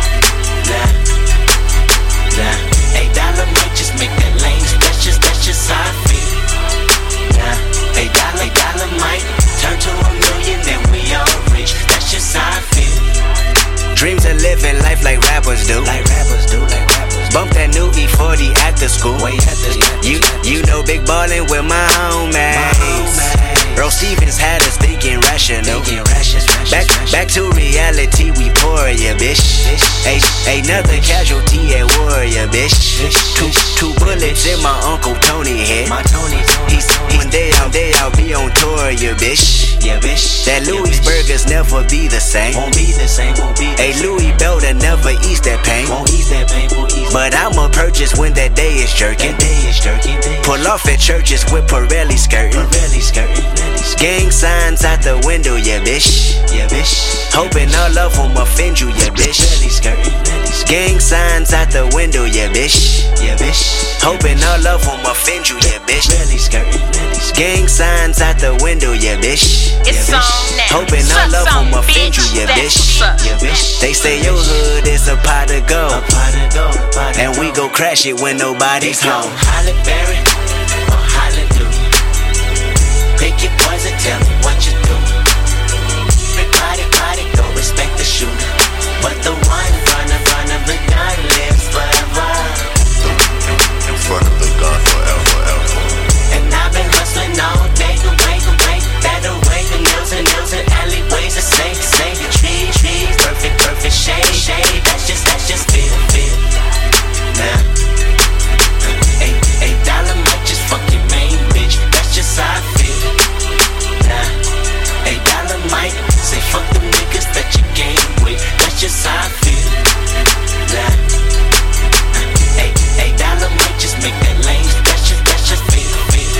Nah, $8 might just make that lame. That's just how I feel. Nah, $8 might turn to $1 million, then we all rich. That's just how I feel. Dreams of living life like rappers do. Bump that new E40 after school. You know big ballin' with my homies. Earl Stevens had us thinking rational. Back to reality, we pour, yeah, bitch. Another casualty at war, yeah, bitch. Two bullets in my Uncle Tony head. He's one day I'll be on tour, yeah, bitch. That Louisburgers never be the same. A Louis Belter never ease that pain. But I'ma purchase when that day is jerking. Pull off at churches with Pirelli skirting. Gang signs out the window, yeah, bitch. Hoping all of them offend you, yeah, bitch. Gang signs out the window, yeah, bitch. Hoping all of them offend you, yeah, bitch. Gang signs out the window, yeah, bitch. Hoping all of them offend you, yeah, bitch. They say your hood is a pot of gold, and we go crash it when nobody's home. Halle Berry or hallelujah. Pick your poison, tell me what you do. Everybody go respect the shooter, but the one in front of the gun lives forever. In front of the gun forever. And I've been hustling all day, away, that away. The nails and alleyways. The say, trees, perfect shade. That's just feel. Now, $8 might just fucking main, bitch. That's just how I feel. Nah, $8 might say fuck them niggas that you game with. That's just how I feel. Nah, $8 might just make that lane. That's just feel.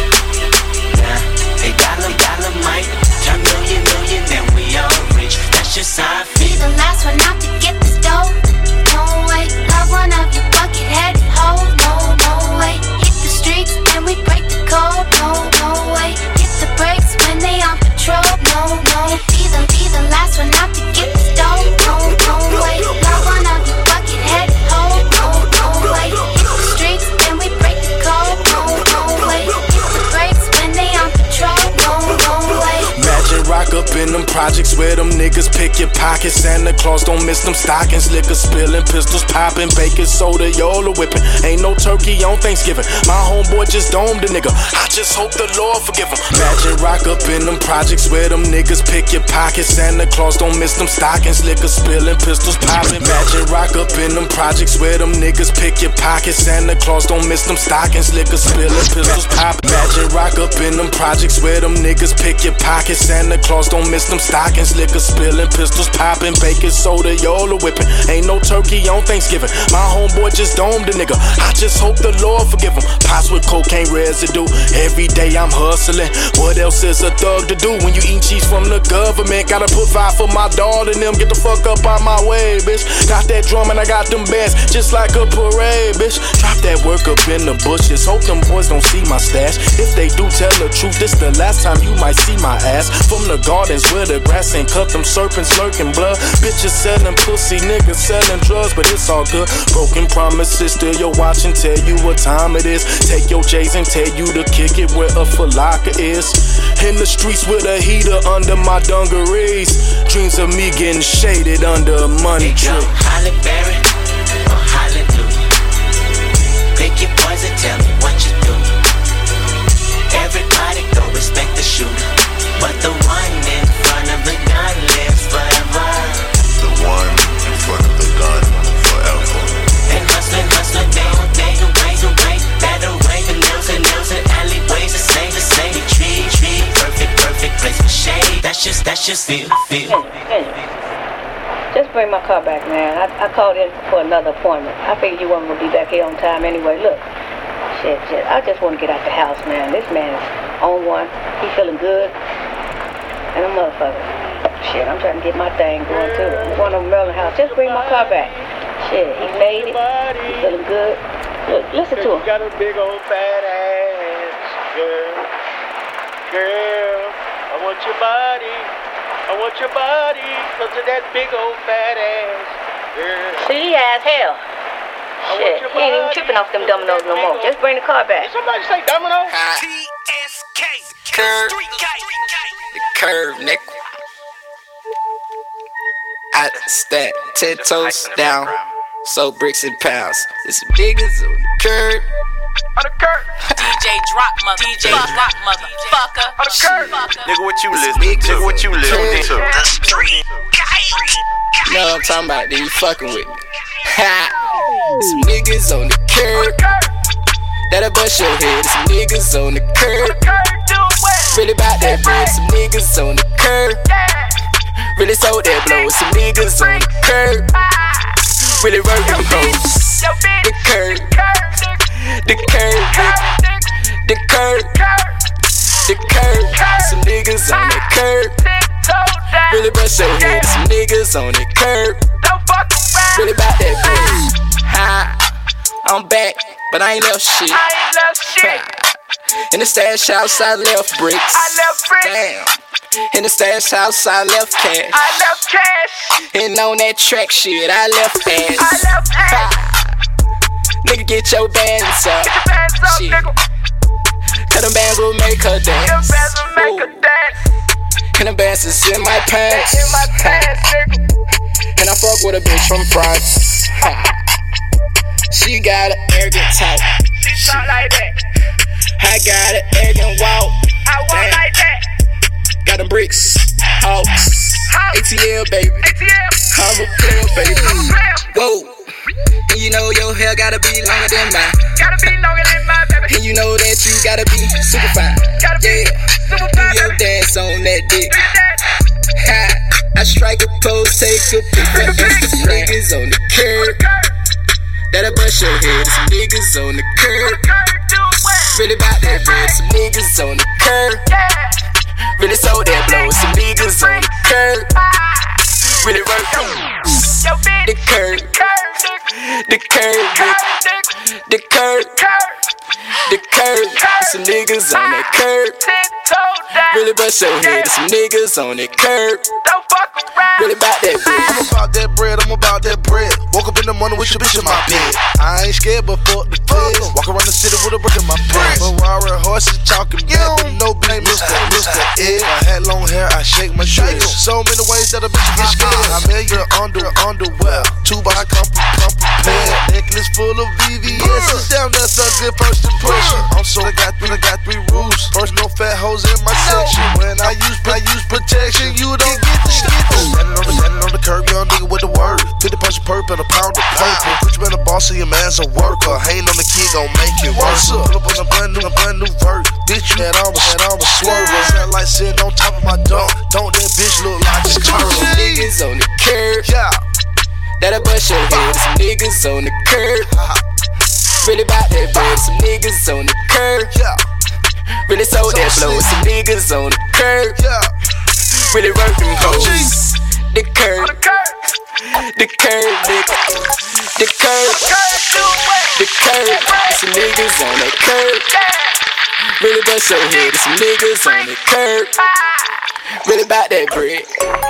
Nah, $8 might turn million, then we all rich. That's just how I feel. Be the last one out to get this dough. No way, love one of you bucket-headed hoes. No way, hit the streets and we break the code. No way, hit the brakes when they on patrol. No, be the last one out to get this dough. No way, love one of you bucket-headed hoes. No way, hit the streets and we break the code. No way, hit the brakes when they on patrol. No way. Imagine rock up in them projects where them niggas pick your pockets. Santa Claus don't miss them stockings. Liquor spilling, pistols popping, baking soda, Yola whipping. Ain't no turkey on Thanksgiving. My homeboy just domed a nigga. I just hope the Lord forgive him. Imagine rock up in them projects where them niggas pick your pockets. Santa Claus don't miss them stockings. Liquor spilling, pistols popping. Imagine rock up in them projects where them niggas pick your pockets. Santa Claus don't miss them stockings. Liquor spilling, pistols popping. Imagine rock up in them projects where them niggas pick your pockets. Santa Claus don't don't miss them stockings. Liquor spilling, pistols popping, baking soda, Yola whipping. Ain't no turkey on Thanksgiving. My homeboy just domed a nigga. I just hope the Lord forgive him. Pots with cocaine residue. Every day I'm hustling. What else is a thug to do when you eat cheese from the government? Gotta put 5 for my daughter and them. Get the fuck up out my way, bitch. Got that drum and I got them bands, just like a parade, bitch. Drop that work up in the bushes. Hope them boys don't see my stash. If they do, tell the truth. This the last time you might see my ass. From the gardens where the grass ain't cut, them serpents lurking blood. Bitches selling pussy, niggas selling drugs, but it's all good. Broken promises, still your watch and tell you what time it is. Take your J's and tell you to kick it where a falaka is. In the streets with a heater under my dungarees. Dreams of me getting shaded under a money tree. Holly Berry or Hallelujah. Pick your poison, tell me what you do. Everybody go respect the shooter, but the one in front of the gun lives forever. The one in front of the gun forever. And hustling, they raise away, better way than nails and alleyways. The same, the tree, perfect place for shade. That's just feel. Just bring my car back, man. I called in for another appointment. I figured you weren't gonna be back here on time anyway. Look, shit. I just want to get out the house, man. This man is on one. He feeling good, and a motherfucker. Shit, I'm trying to get my thing going too. I'm going to Merlin house. Just bring my car back. Shit, he made it. He feeling good. Look, listen to him. You got a big old fat ass, girl. I want your body. I want your body, cause of that big old fat ass, girl. See, as hell. Shit, he ain't even tripping off them dominoes no more. Just bring the car back. Did somebody say domino? TSK. Curve. The curve, nigga. I stack 10 toes down, so bricks and pounds. It's big as on the curve. On the curve. DJ drop motherfucker. On the curve. Nigga, what you listening to? What you listening to? The street guy. Know what I'm talking about? Then you fucking with me. Ha! Some niggas on the curb. That'll bust your head. Some niggas on the curb. Really bout that bread. Some niggas on the curb. Really sold that blow. Some niggas on the curb. Really working hoes. The curb. The curb. The curb. The curb. Some niggas on the curb. Really bust your head. Some niggas on the curb. Really bout that bread. Ha, I'm back, but I ain't left shit. In the stash house, I left bricks. Damn. In the stash house, I left cash. And on that track shit, I left ass. Nigga, get your bands up. Shit. Cause them bands will make her dance. And them bands is in my pants. And I fuck with a bitch from France. She got an arrogant type. She talk like that. I got an arrogant walk. I walk like that. Got them bricks, Hawks, ATL baby. I'm a player baby. Whoa. And you know your hair gotta be longer than mine. Baby. And you know that you gotta be super fine. Yeah. Do your dance on that dick. Ha. I strike a pose, take a pic for Instagram. Niggas on the curb. That'll bust your head. Some niggas on the curb. Really bout that bread. Some niggas on the curb. Really sold that blow. Some niggas on the curb. Really work the curb. The curb. The curb. The curb. Some niggas on that curb. Really bust your head. Some niggas on that curb. Really about that bread. I'm about that bread, I'm about that bread. Woke up in the morning with your bitch in my bed. I ain't scared, but fuck the feds. Walk around the city with a brick in my pants. Ferrari horses talking back, but no blame, Mr. Ed. I had long hair, I shake my dreads. So many ways that a bitch get scared. I'm in your underwear. 2 by come prepared. Necklace full of VVS. Damn, that's a good first impression. I'm so I got 3 rules. First, no fat hoes in my section. When I use protection, you don't get the shit. Standing on the curb, young nigga with the word. 50 punch perp and a pound of purple. Put you in a boss and your man's a worker. Hating on the kid gon' make it worse. Put up on a brand new vert. Bitch, you had almost swerving. Sound like sitting on top of my dunk. Don't that bitch look like just curl? Niggas on the curb. Yeah. That'll bust your head. Some niggas on the curb. Really bout that bread. Some niggas on the curb. Yeah. Really sold that flow. Some niggas on the curb. Yeah. Really work them hoes. The curb. The curb, nigga. The curb. The curb. Some niggas on that curb. Really bust your head. Some niggas on the curb. Really bout that bread.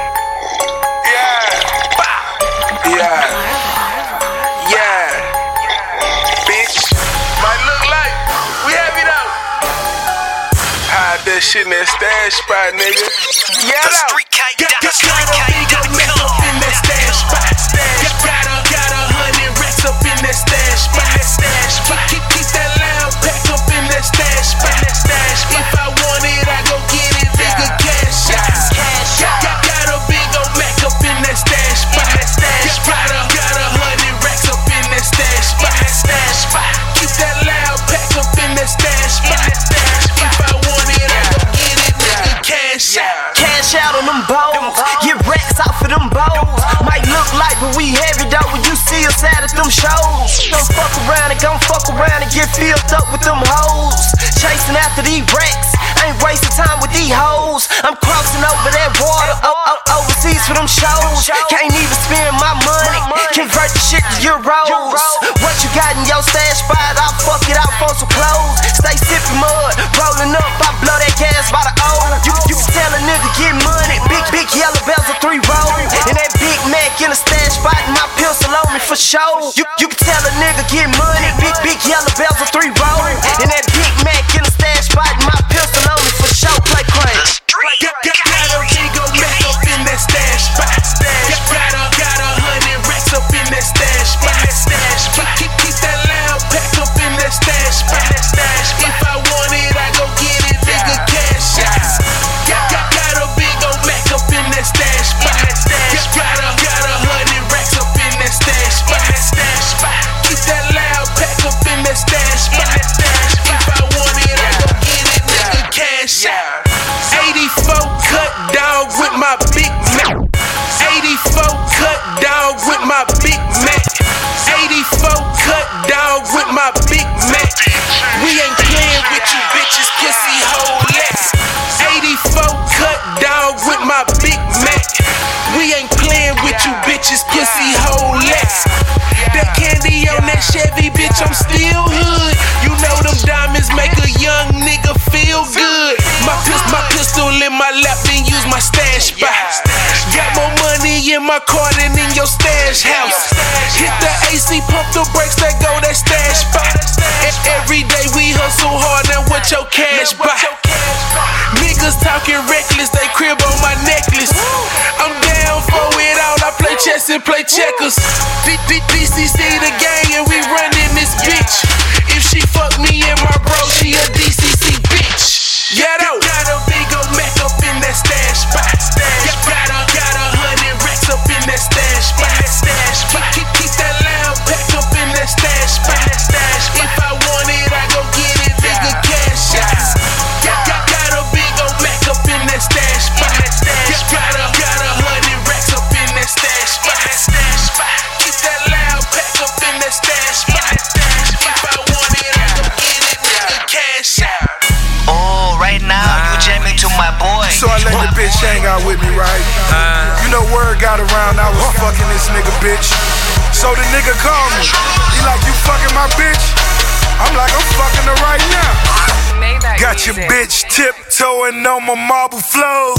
Yeah, bitch. Might look like we happy though. Hide that shit in that stash spot, nigga. Yeah, the street kite, the street kite, up in that stash spot. Got 100 racks up in that stash spot. Keep that loud pack up in that stash spot. If I want it, I go get it, nigga. Cash out. Got a big old Mac up in that stash spot. Got 100 racks up in that stash spot. Keep that loud pack up in that stash spot. If I want it, I go get it, nigga. Cash out. Cash out on them bows. Get racks out for them bows. Might look like, but we heavy though when you see us out at them shows. Gon' fuck around and get filled up with them hoes. Chasing after these racks. Ain't wasting time with these hoes. I'm crossing over that water, overseas for them shows. Can't even spend my money, convert the shit to euros. What you got in your stash spot, I'll fuck it out for some clothes. Stay sipping mud, rolling up, I blow that gas by the O. You can tell a nigga get money, big yellow bells are 3 roll. And that Big Mac in a stash spot, and my pistol on me for show. You can tell a nigga get money, big yellow bells are 3 roll. And that Big Mac in a stash spot, and my pistol on me for show. Play crazy. Got a big old Mac up in that stash spot. Got 100 racks up in that stash spot. Keep that loud pack up in that stash spot. If I want it, I go get it, nigga. Cash out. Got a big old Mac up in that stash spot. Got 100 racks up in that stash spot. Keep that loud pack up in that stash spot. If I want it, I go get it, nigga. Cash out. 84 cut dog with my Big Mac. 84 cut dog with my Big Mac. 84 cut dog with my Big Mac. We ain't playing with you bitches, pussy hole less. 84 cut dog with my Big Mac. We ain't playing with you bitches, pussy hole less. That candy on that Chevy, bitch, I'm still hood. You know them diamonds make a young nigga feel good. My pistol in my lap, then use my stash spot. Got more money in my car than in your stash house. Hit the AC, pump the brakes, that go that stash spot. Every day we hustle hard, now what your cash buy? Niggas talking reckless, they crib on my necklace. I'm down for it all, I play chess and play checkers. DCC the gang and we running this bitch. If she fuck me and my bro, she a DCC bitch. Yeah, though. Got a big old Mac up in that stash spot. Got 100 racks up in that stash spot. Keep that loud pack up in that stash spot. If I want it, I go get it, nigga. Cash out. Got a big old Mac up in that stash spot. Got 100 racks up in that stash spot. Keep that loud pack up in that stash spot. If I want it, I go get it, nigga. Cash out. Oh, right now you jamming to my boy. So I let the bitch hang out with me, right? You know word got around I was fucking this nigga bitch. So the nigga called me. He like, you fucking my bitch? I'm like, I'm fucking her right now. Got your bitch tiptoeing on my marble floor.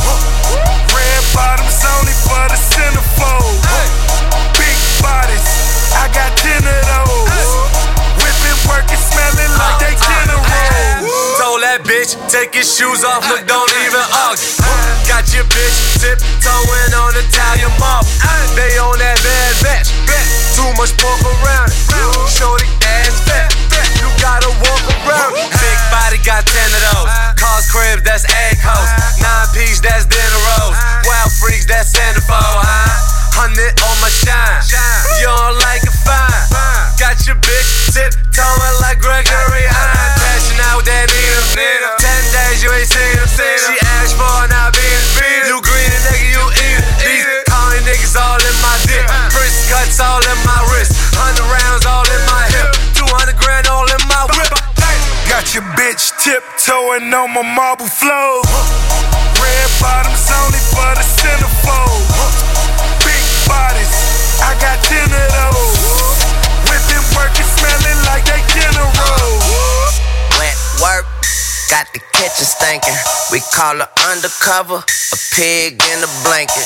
Red bottoms only for the centerfold. Big bodies, I got 10 of those. Whipping, working, smelling like they dinner rolls. Told that bitch, take your shoes off, look, don't even argue. Got your bitch tiptoeing on Italian marble. They on that bad batch, too much pork around it. Shorty ass fat, you gotta walk around it. Big body got 10 of those. Cars, cribs, that's egg hoes. 9-piece, that's dinner rolls. Wild freaks, that's centerfold, huh? 100 on my shine. You tiptoeing on my marble floor. Red bottoms only for the centerfold. Big bodies, I got 10 of those. Whipping working, smelling like they general. Wet work, got the kitchen stinking. We call her undercover, a pig in a blanket.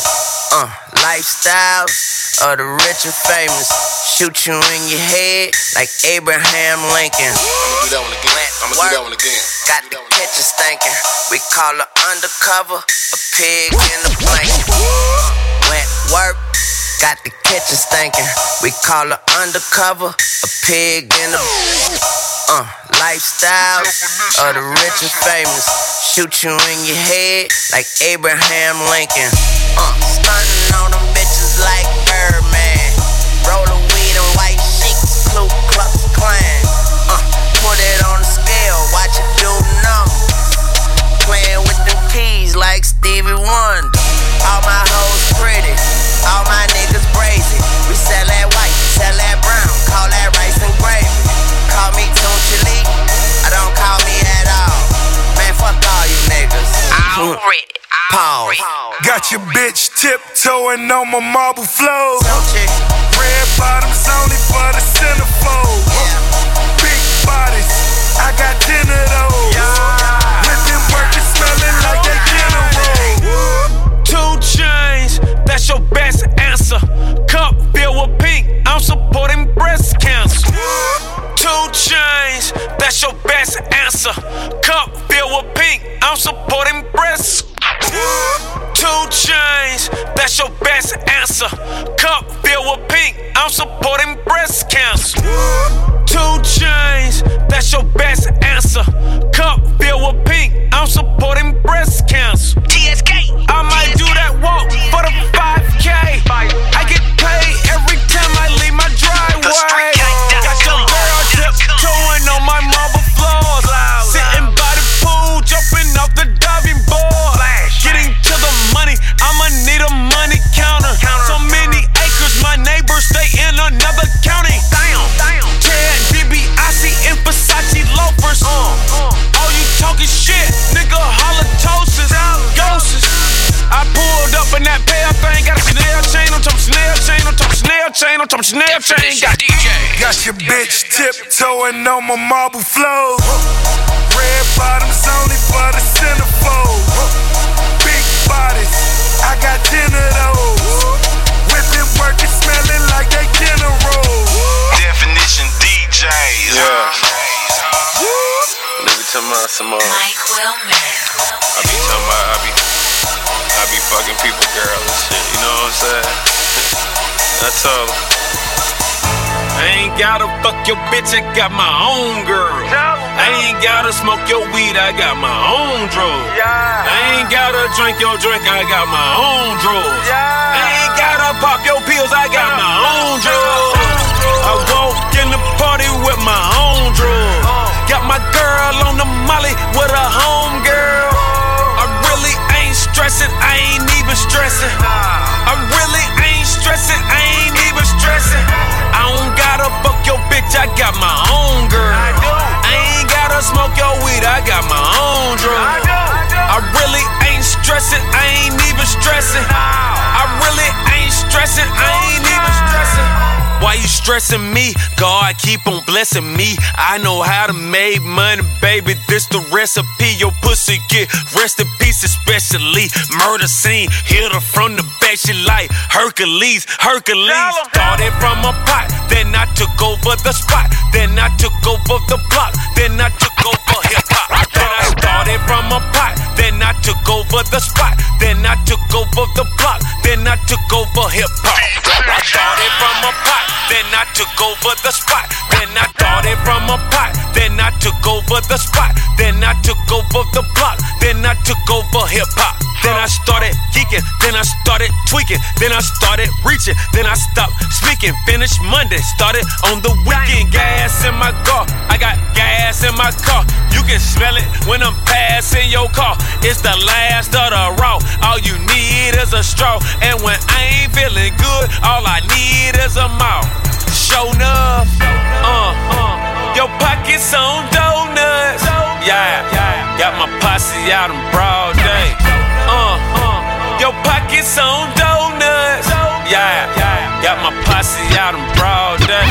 Lifestyles of the rich and famous. Shoot you in your head like Abraham Lincoln. I'ma do that one again. Got the kitchen stinking. We call her undercover, a pig in a blanket. Wet work, got the kitchen stinking. We call her undercover, a pig in a lifestyle of the rich and famous. Shoot you in your head like Abraham Lincoln. Stunting on them bitches like Birdman. Rollin' weed and white sheets, Ku Klux Klan. Put it on the scale, watch it do numbers. Playing with them keys like Stevie Wonder. All my hoes pretty, all my niggas brazy. We sell that white, sell that brown, call that rice and gravy. Call me Tunchili, I don't call me at all. Man, fuck all you niggas. Already. Pause. Got your bitch tiptoeing on my marble floor. Red bottoms only for the centerfold. Big bodies, I got 10 of those. Whipping working, smelling like they general. 2 chains, that's your best answer. Cup filled with pink, I'm supporting breast cancer. 2 chains, that's your best answer. Cup filled with pink, I'm supporting breast. 2 chains, that's your best answer. Cup filled with pink, I'm supporting breast cancer. 2 chains, that's your best answer. Cup filled with pink, I'm supporting breast cancer. TSK, I might do that walk for the 5K. I get paid every time I leave my driveway. Got your girl tiptoeing on my marble floors. Sitting by the pool, jumping off the diving board. Getting to the money, I'ma need a money counter. So many acres, my neighbors stay in another county. Ted DiBiase in Versace loafers. All you talking shit, nigga, halitosis, ghosts. I pulled up in that pale thing, got a snail chain on top of snail chain on top of snail chain on top of snail chain. Got your bitch tiptoeing on my marble floor. Red bottoms only for the centerfold. Big bodies, I got 10 of those. Whipping working, smelling like they general. Definition DJs. Yeah. Let me tell my some more. Mike Willman. I be fucking people, girl, and shit. You know what I'm saying? I told her. I ain't gotta fuck your bitch, I got my own girl. I ain't gotta smoke your weed, I got my own drugs. I ain't gotta drink your drink, I got my own drugs. I ain't gotta pop your pills, I got my own drugs. I walk in the party with my own drugs. Got my girl on the molly with a home girl. I really ain't stressing, I ain't even stressing. I really ain't stressing, I ain't even stressing. I don't gotta fuck your bitch, I got my own girl. I ain't gotta smoke your weed, I got my own drug. I really ain't stressing, I ain't even stressing. I really ain't stressing, I ain't even stressing. Why you stressing me? God keep on blessing me. I know how to make money, baby. This the recipe. Your pussy get rest in peace, especially murder scene. Hit her from the back, she like Hercules. Started from a pot, then I took over the spot. Then I took over the block. Then I took over hip hop. Then I started from a pot, then I took over the spot. Then I took over the block. Then I took over hip hop. I started from a pot, then I took over the spot. Then I started from a pot, then I took over the spot. Then I took over the block. Then I took over hip hop. Then I started geeking, then I started tweaking, then I started reaching, then I stopped speaking. Finished Monday, started on the weekend. Gas in my car, I got gas in my car. You can smell it when I'm passing your car. It's the last of the raw. All you need is a straw. And when I ain't feeling good, all I need is a mouth. Show enough, your pockets on donuts. Yeah, got my posse out in broad day. Your pockets on donuts. Yeah, got my posse out in broad day.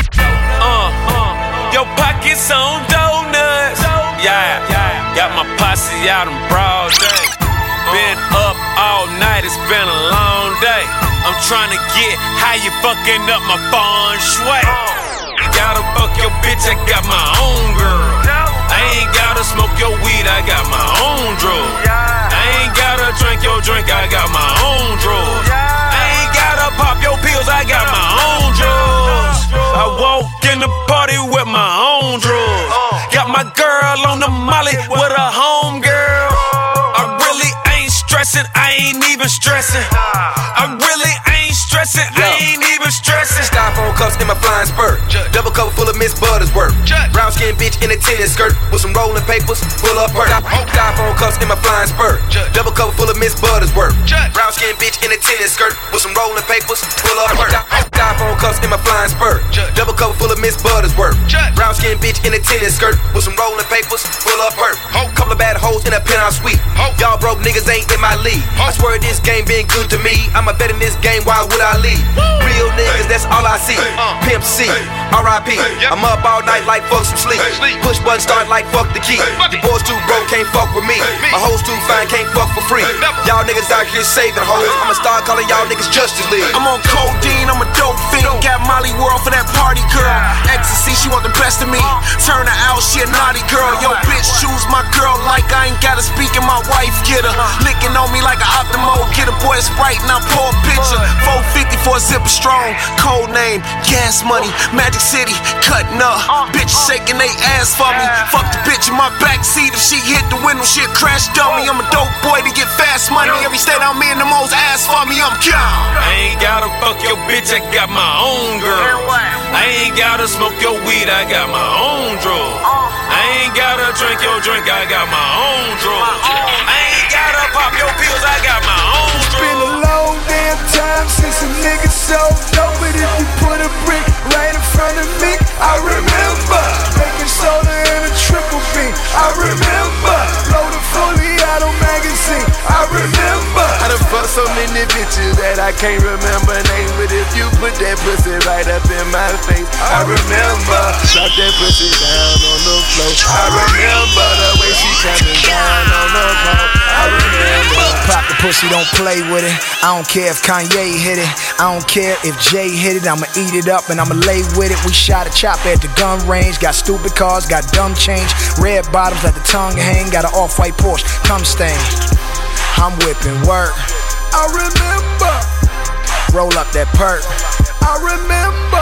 Your pockets on donuts. Yeah, got my posse out in broad day. Been up all night, it's been a long day. I'm tryna get how you fucking up my feng shui. Gotta fuck your bitch, I got my own girl. I ain't gotta smoke your weed, I got my own drugs. I ain't gotta drink your drink, I got my own drugs. I ain't gotta pop your pills, I got my own drugs. I walk in the party with my own drugs. Got my girl on the molly with a home girl. I really ain't stressing, I ain't even stressing. I really ain't stressing, I ain't even stressing. Styrofoam cups in my flying spurt. Double cover full of Miss Buttersworth. Brown skin bitch in a tennis skirt with some rolling papers full of perk. Styrofoam cups in my flying spurt. Double cover full of Miss Buttersworth. Brown skin bitch in a tennis skirt with some rolling papers full of perk. Styrofoam cups in my flying spurt. Double cover full of Miss Buttersworth. Brown skin bitch in a tennis skirt with some rolling papers full of perk. Couple of bad hoes in a penthouse suite. Y'all broke niggas ain't in my league. I swear this game been good to me. I'm a vet in this game, why would I leave? Real niggas, that's all I see. Pimp C, R.I.P. I'm up all night like fuck some sleep. Push button start like fuck the key. The boys too broke, can't fuck with me. My hoes too fine, can't fuck for free. Y'all niggas out here saving hoes. I'ma start calling y'all niggas Justice League. I'm on codeine, I'm a dope fiend. Got Molly World for that party girl. Ecstasy, she want the best of me. Turn her out, she a naughty girl. Yo, bitch, choose my girl like I ain't gotta speak and my wife get her. Licking on me like an Optimo. Get a boy a Sprite and I pour a picture. 450 for a zipper strong. Code name, gas money. Magic City, cutting up. Bitches shaking they ass for me. Fuck the bitch in my backseat. If she hit the window, she'll crash dummy. I'm a dope boy to get fast money. Every state I'm in, the most ass for me. I'm gone. I ain't gotta fuck your bitch, I got my own girl. I ain't gotta smoke your weed, I got my own drugs. I ain't gotta drink your drink, I got my own drugs. I ain't gotta pop your pills, I got my own drugs. It's been a long damn time since a nigga sold dope, but if you put a brick right in front of me, I remember making soda in a triple B. I remember loading fully out on magazine. I remember I done fucked so many bitches that I can't remember names, but if you put that pussy right up in my face, I remember. Drop that pussy down on the floor. I remember the way she coming down on the floor. I remember. Pop the pussy, don't play with it. I don't care if Kanye hit it. I don't care if Jay hit it. I'ma eat it up and I'ma lay with it. We shot a chop at the gun range. Got stupid cars, got dumb change. Red bottoms, let the tongue hang. Got an off-white Porsche, cum stain. I'm whipping work. I remember. Roll up that perk. I remember.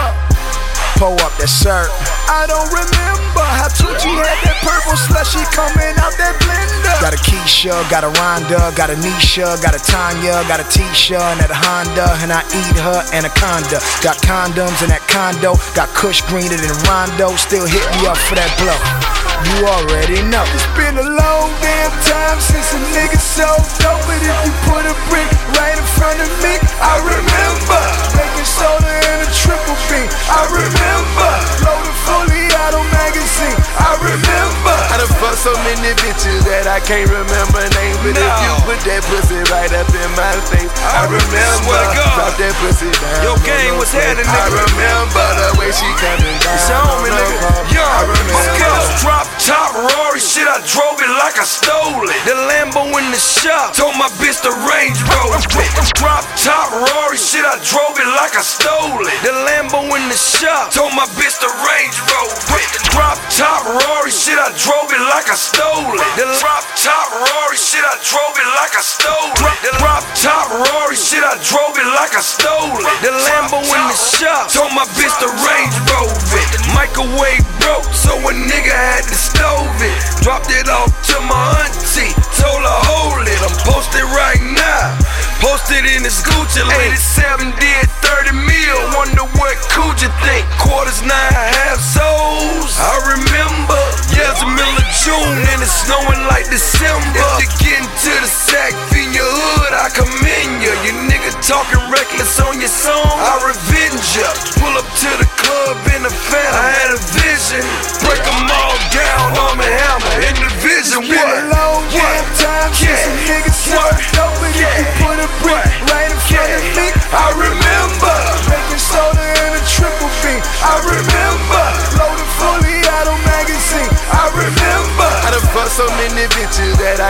Pull up that shirt. I don't remember how Tucci had that purple slushy coming out that blender. Got a Keisha, got a Rhonda, got a Nisha, got a Tanya, got a Tisha, and at a Honda, and I eat her anaconda. Got condoms in that condo, got Kush greener than Rondo. Still hit me up for that blow. You already know. It's been a long damn time since a nigga sold dope, but if you put a brick right in front of me, I remember making soda in a triple B. I remember loading fully out on magazine. I remember I done fucked so many bitches that I can't remember names, but if you put that pussy right up in my face, I remember. Drop that pussy down. Your game was headed, nigga. I remember the way she coming down. It's on me, nigga. Yo, I remember. Drop top Rory, shit, I drove it like I stole it. The Lambo in the shop, told my bitch the Range Rover. Drop top Rory, shit, I drove it like I stole it. The Lambo in the shop, told my bitch the Range Rover. Drop top Rory, shit, I drove it like I stole it. The drop top Rory, shit, I drove it like I stole it. The drop top Rory, shit, I drove it like I stole it. The Lambo in the shop, told my bitch the Range Rover. Microwave broke, so a nigga had to stove it. Dropped it off to my auntie, told her hold it. I'm posted right now, posted in this Gucci link. 87 did 30 mil, wonder what Coogee think. Quarters, 9 half souls. I remember, yeah, it's the middle of June and it's snowing like December. If you're getting to the sack, in your hood, I commend you. You nigga talking reckless on your song, I revenge ya. Pull up to the club in the Phantom, I had a vision. Break them all down, arm and hammer in the vision.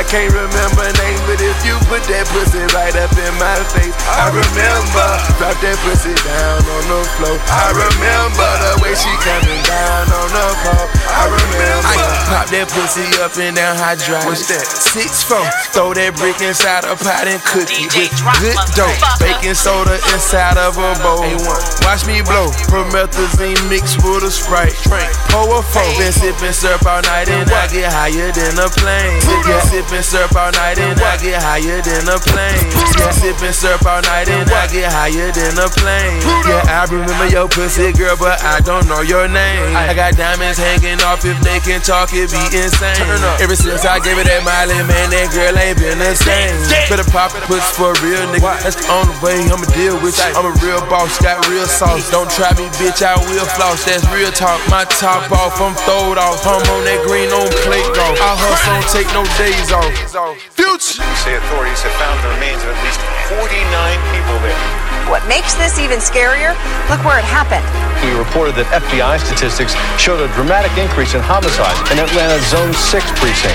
I can't remember names, but if you put that pussy right up in my face, I remember. Drop that pussy down on the floor. I remember the way she coming down on the floor. I remember. Pop that pussy up and down hydraulic. What's that? 6'4". Throw that brick inside a pot and cook it with good dope. Baking soda inside of a bowl. Watch me blow. Promethazine mixed with a Sprite. Pour a four. Been sipping syrup all night and I get higher than a plane. Yeah, sipping syrup all night and I get higher than a plane. Yeah, sipping syrup all night and I get higher than a plane. Yeah, I remember your pussy girl, but I don't know your name. I got diamonds hanging off. If they can talk, it be insane. Ever since I gave it that Miley, man, that girl ain't been the same. Better pop it, pussy for a real nigga. That's the only way I'ma deal with you. I'm a real boss, got real sauce. Don't try me, bitch, I will floss. That's real talk. My top off, I'm throwed off. I'm on that green on plate golf. I hustle, don't take no days off. Future. You say authorities have found the remains of at least 49 people there. What makes this even scarier? Look where it happened. We reported that FBI statistics showed a dramatic increase in homicides in Atlanta's Zone 6 precinct.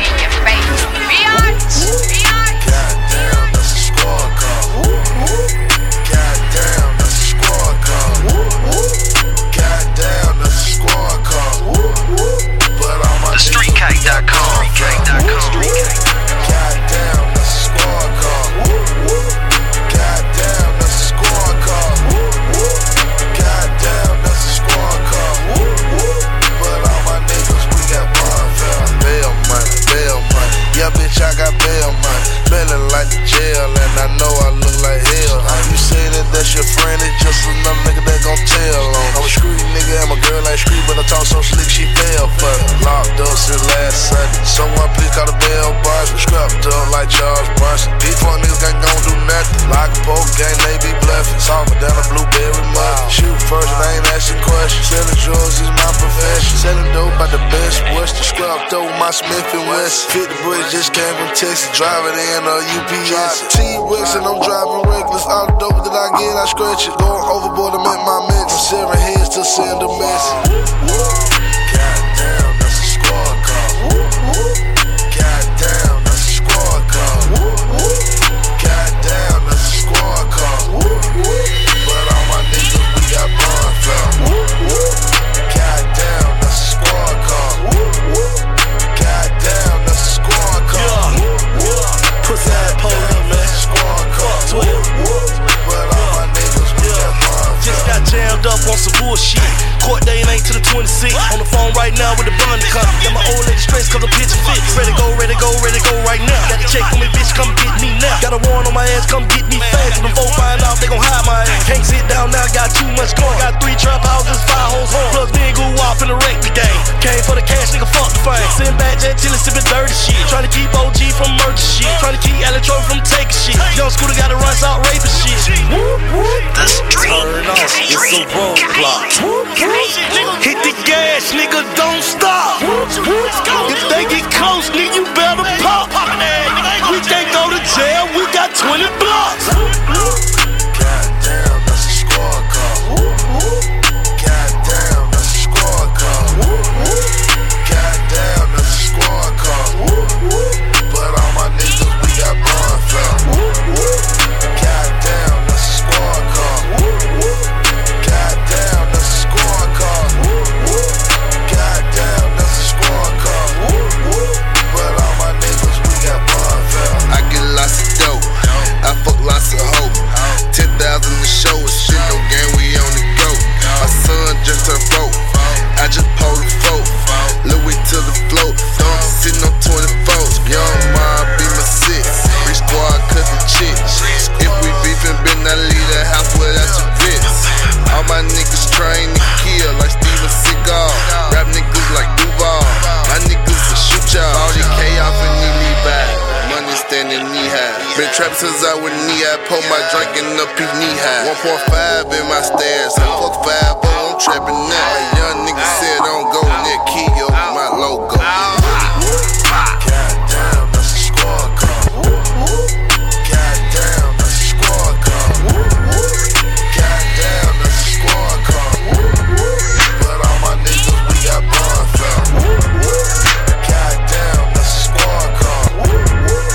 I got bail money, smelling like the jail, and I know I look like hell. You say that that's your friend, it's just another nigga that gon' tell on. I'm a street nigga, and my girl ain't street, but I talk so slick she fell for it. Locked up since last Sunday. Someone please call the bell boss. We scrapped up like Charles Bronson. These fuck niggas ain't gon' do nothing. Like a poker game, they be bluffing. Software down a blueberry mud. Shoot first, and I ain't asking questions. Selling drugs is my profession. Selling dope by the best. What's the scrap dope? My Smith and West. 50 bridge just came from Texas. Driving in a UPS. T-Rex and I'm driving reckless. All the dope that I get, I scratch it. Going overboard to make my mix. From 7 heads to send a message. Goddamn, that's a squad car. Goddamn, that's a squad car. Goddamn, that's a squad car. But all my niggas, we got bonfire. Goddamn, that's a squad car. Goddamn, that's a squad car. Pussy ass police, man. Squad car. But all my niggas, we got bonfire. Just got jammed up on some bullshit. Court date ain't to the 26th. On the phone right now with the bond to come. Got my old lady stressed cause the picture fit. Ready to go, ready to go, ready to go right now. Got a check on me, bitch, come get me now. Got a warrant on my ass, come get me fast. When them folks find out, they gon' hide my ass. Can't sit down now, got too much going. Got 3 trap houses, 5 hoes home. Plus me and Goo off in the wreck the game. Came for the cash, nigga, fuck the fame. Sitting back, jet chillin', sippin' dirty shit. Tryna keep OG from murder shit. Tryna keep Electro from taking shit. Young Scooter gotta run out raping shit. The street. Turn off, it's a roadblock. Hit the gas, nigga, don't stop. If they get close, nigga, you better pop. We can't go to jail, we got 20 blocks. Goddamn, that's a squad car. Goddamn, that's a squad car. Goddamn, that's a squad car. But all my niggas, we got bonfire. Goddamn, that's a squad car. Goddamn, that's a squad car. Goddamn, that's a squad car. But all my niggas, we got bonfire. I get lots of dope. I fuck lots of hope. 10,000 to show us shit, no game, we on the go. My son just turned 4. I just pulled a 4. Louis to the float. Don't sitting on 24s. Young mom be my 6. Rich squad cousin chicks. If we beefin', been I leave the house without your bitch. All my niggas train to kill like Steven Seagal. Rap niggas like Duval. My niggas will shoot y'all. All the chaos and knee back. Money standing knee high. Been trapped since I was knee high. Pour my drink in up his knee high. 1.5 in my stairs. I fuck 5, but I'm trapping now. A young nigga said don't go near key over my logo. Goddamn, that's a squad car. Goddamn, that's a squad car. Goddamn, that's a squad car. But all my niggas, we got bonfire. Goddamn, that's a squad car.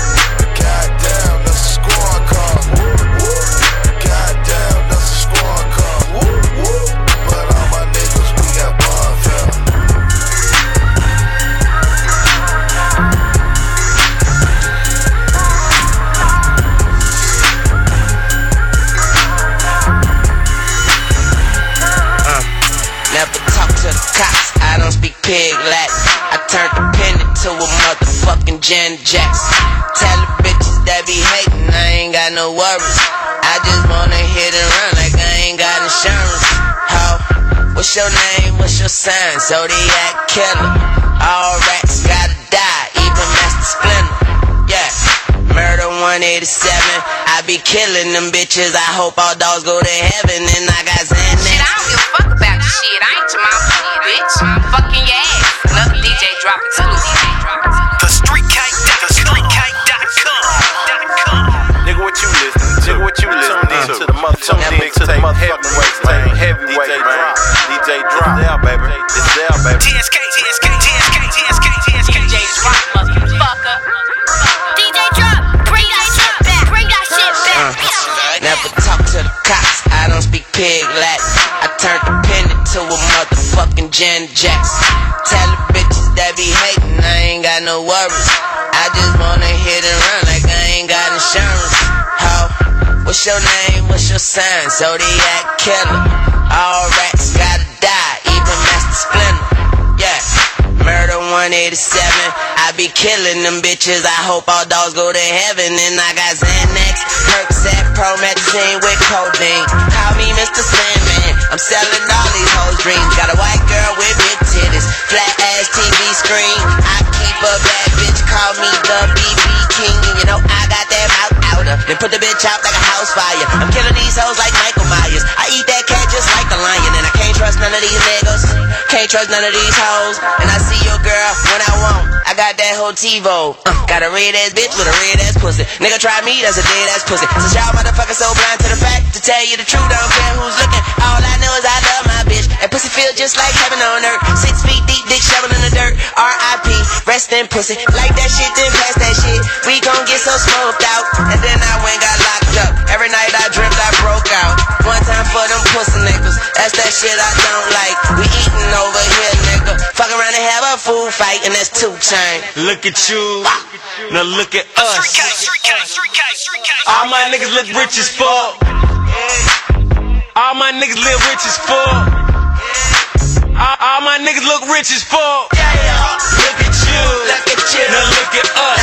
Janet Jackson. Tell the bitches that be hating, I ain't got no worries. I just wanna hit and run like I ain't got insurance. How? What's your name? What's your sign? Zodiac killer. All rats gotta die, even Master Splinter. Yeah. Murder 187. I be killing them bitches. I hope all dogs go to heaven. And I got Xanax. Shit, I don't give a fuck about your shit. I ain't your mama shit, bitch. Fucking your ass. Another DJ drop exclusive. The StreetCake.com. Nigga, what you listening to? Nigga, what you listening to? The motherfucking heavyweight, man. DJ Drop. It's there, baby. It's there, baby. TSK. DJ Drop, motherfucker. DJ Drop, bring that shit back. Bring that shit back. Never talk to the cops. I don't speak pig Latin. I turned the pen into a motherfucking Janet Jackson. Tell the bitches that be hating, I ain't got no worries. I just wanna hit and run like I ain't got insurance. How? What's your name? What's your sign? Zodiac killer. All rats gotta die, even Master Splinter. Yeah. Murder 187. I be killing them bitches. I hope all dogs go to heaven. And I got Xanax, Percocet, Promethazine with codeine. Call me Mr. Sandman. I'm selling all these hoes' dreams. Got a white girl with big titties, flat ass TV screen. I keep a bad bitch. Call me the BB King. And you know I got that mouth outer. Then put the bitch out like a house fire. I'm killing these hoes like Michael Myers. I eat that cat just like a lion. And I can't trust none of these niggas. Can't trust none of these hoes. And I see your girl when I want. I got that whole TiVo. Got a red ass bitch with a red ass pussy. Nigga try me, that's a dead ass pussy. Since y'all motherfuckers so blind to the fact, to tell you the truth, I don't care who's looking. All I know is I love my bitch. And pussy feel just like heaven on earth. 6 feet deep, dick shovel in the dirt. R.I.P. Rest in pussy. Like that shit, then pass that shit. We gon' get so smoked out. And then I went got locked up. Every night I dreamt I broke out. One time for them pussy niggas. That's that shit I don't like. We eating over here, nigga. Fuck around and have a food fight, and that's 2 Chainz. Look at you, now look at us. All my niggas look rich as fuck. All my niggas live rich as fuck. All my niggas look rich as fuck. Look at you, now look at us.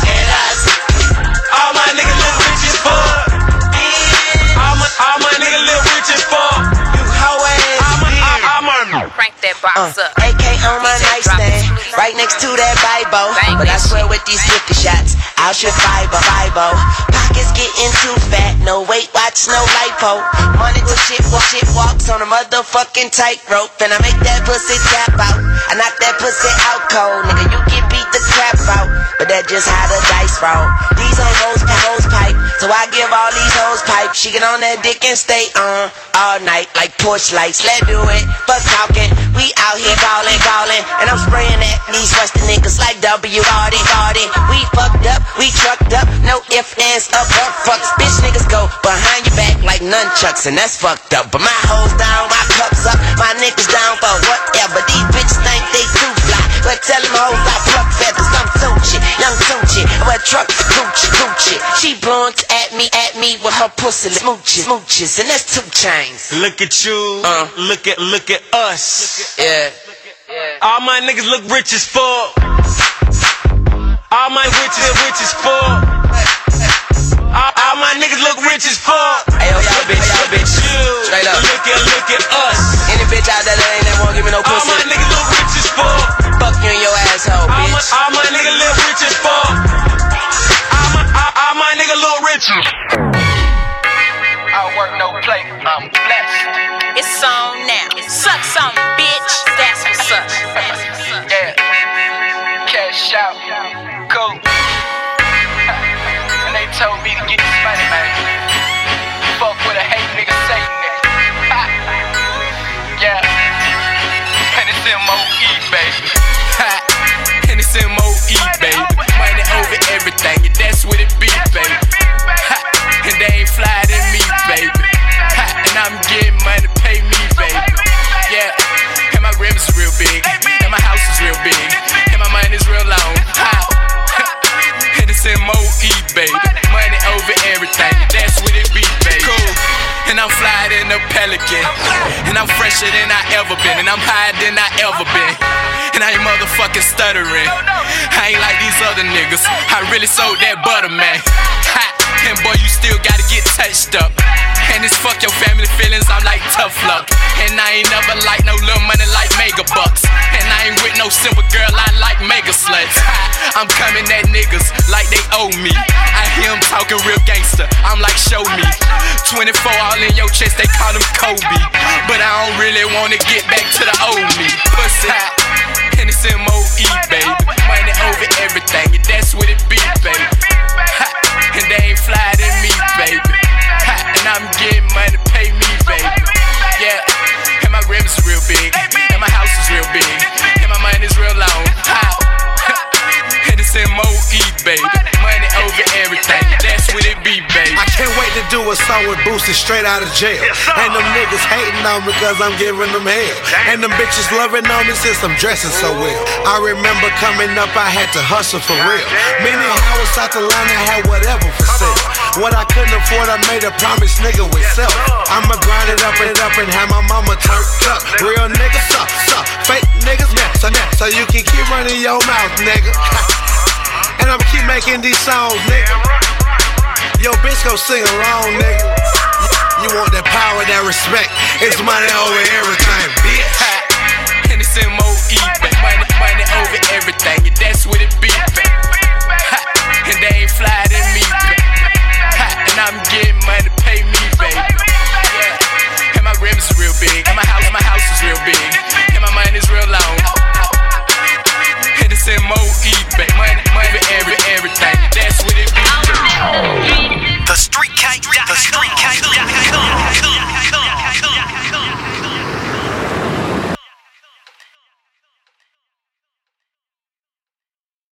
All my niggas look rich as fuck. All my niggas live rich as fuck. You hoe ass. Crank that box up. AK on my nightstand, right next to that Bible. But I swear with these 50 shots, I'll shoot 5-0. Pockets getting too fat, no weight watch, no lipo. Money to shit walks on a motherfucking tightrope. And I make that pussy tap out. I knock that pussy out cold, nigga. You can beat the crap out, but that just how the dice roll. These hoes pipe, so I give all these hoes pipe. She get on that dick and stay on all night like porch lights. Let's do it, fuck talking. We out here ballin', and I'm spraying at these Western niggas like W.R.D. We fucked up, we trucked up, no ifs, ands, up, or fucks. Bitch niggas go behind your back like nunchucks, and that's fucked up. But my hoes down, my cups up, my niggas down for whatever. These bitches think they too fly, but tell them hoes I pluck feathers. I'm Tucci, young Tucci, but truck Gucci. She blowing at me with her pussy smooches, and that's 2 Chainz. Look at you, look at us. Yeah. All my niggas look rich as fuck. All my rich as fuck. All my niggas look rich as fuck. Hey yo, y'all bitch. Straight up. Look at us. Any bitch out there that ain't that won't give me no pussy. All my niggas look rich as fuck. Fuck you and your asshole, bitch. All my niggas live rich as fuck. All my niggas look rich. I work no play, I'm blessed. It's on now. Suck some, bitch. That's what's up. Yeah. Cash out. Cool. And they told me to get this money, man. Fuck what a hate nigga say, nigga. Yeah. And it's M.O.E., baby. And it's M.O.E., baby. Money over everything, and that's what it be, baby. And they ain't fly than me, baby. And I'm getting money, pay me, baby. Yeah. And my rims is real big. And my house is real big. And my money's real long. And it's M.O.E., baby. Money over everything. That's what it be, baby. Cool. And And I'm flyer than a pelican. And I'm fresher than I ever been. And I'm higher than I ever been. And I ain't motherfucking stuttering. I ain't like these other niggas. I really sold that butter, man. Ha! And boy, you still gotta get touched up. And it's fuck your family feelings, I'm like tough luck. And I ain't never like no little money like mega bucks. And I ain't with no simple girl, I like mega sluts. I'm coming at niggas like they owe me. I hear them talking real gangster, I'm like show me. 24 all in your chest, they call him Kobe. But I don't really wanna get back to the old me. Pussy, and it's M.O.E. baby. Money over everything, and that's what it be, baby. And they ain't fly than me, baby. And I'm getting money, pay me, baby. Yeah, and my rims is real big, and my house is real big, and my money's real long. And it's M.O.E. baby. Money over everything, that's what it be, baby. I can't wait to do a song with Boosie straight out of jail. And them niggas hating on me cause I'm giving them hell. And them bitches loving on me since I'm dressing so well. I remember coming up, I had to hustle for real. Many houses South Carolina had whatever for sale. What I couldn't afford, I made a promise, nigga, with self. I'ma grind it up and have my mama turned up. Real niggas suck. Fake niggas, so you can keep running your mouth, nigga. And I'ma keep making these songs, nigga. Yo, bitch, go sing along, nigga. You want that power, that respect. It's money over everything, bitch. And it's M.O.E. baby. Money over everything, and that's what it be, baby. And they ain't fly than me, baby. And I'm getting money, pay me, baby. Yeah. And my rims is real big, and my house is real big, and my money's real long. And it's M.O.E. baby. Money over everything, that's what it be. The Street King.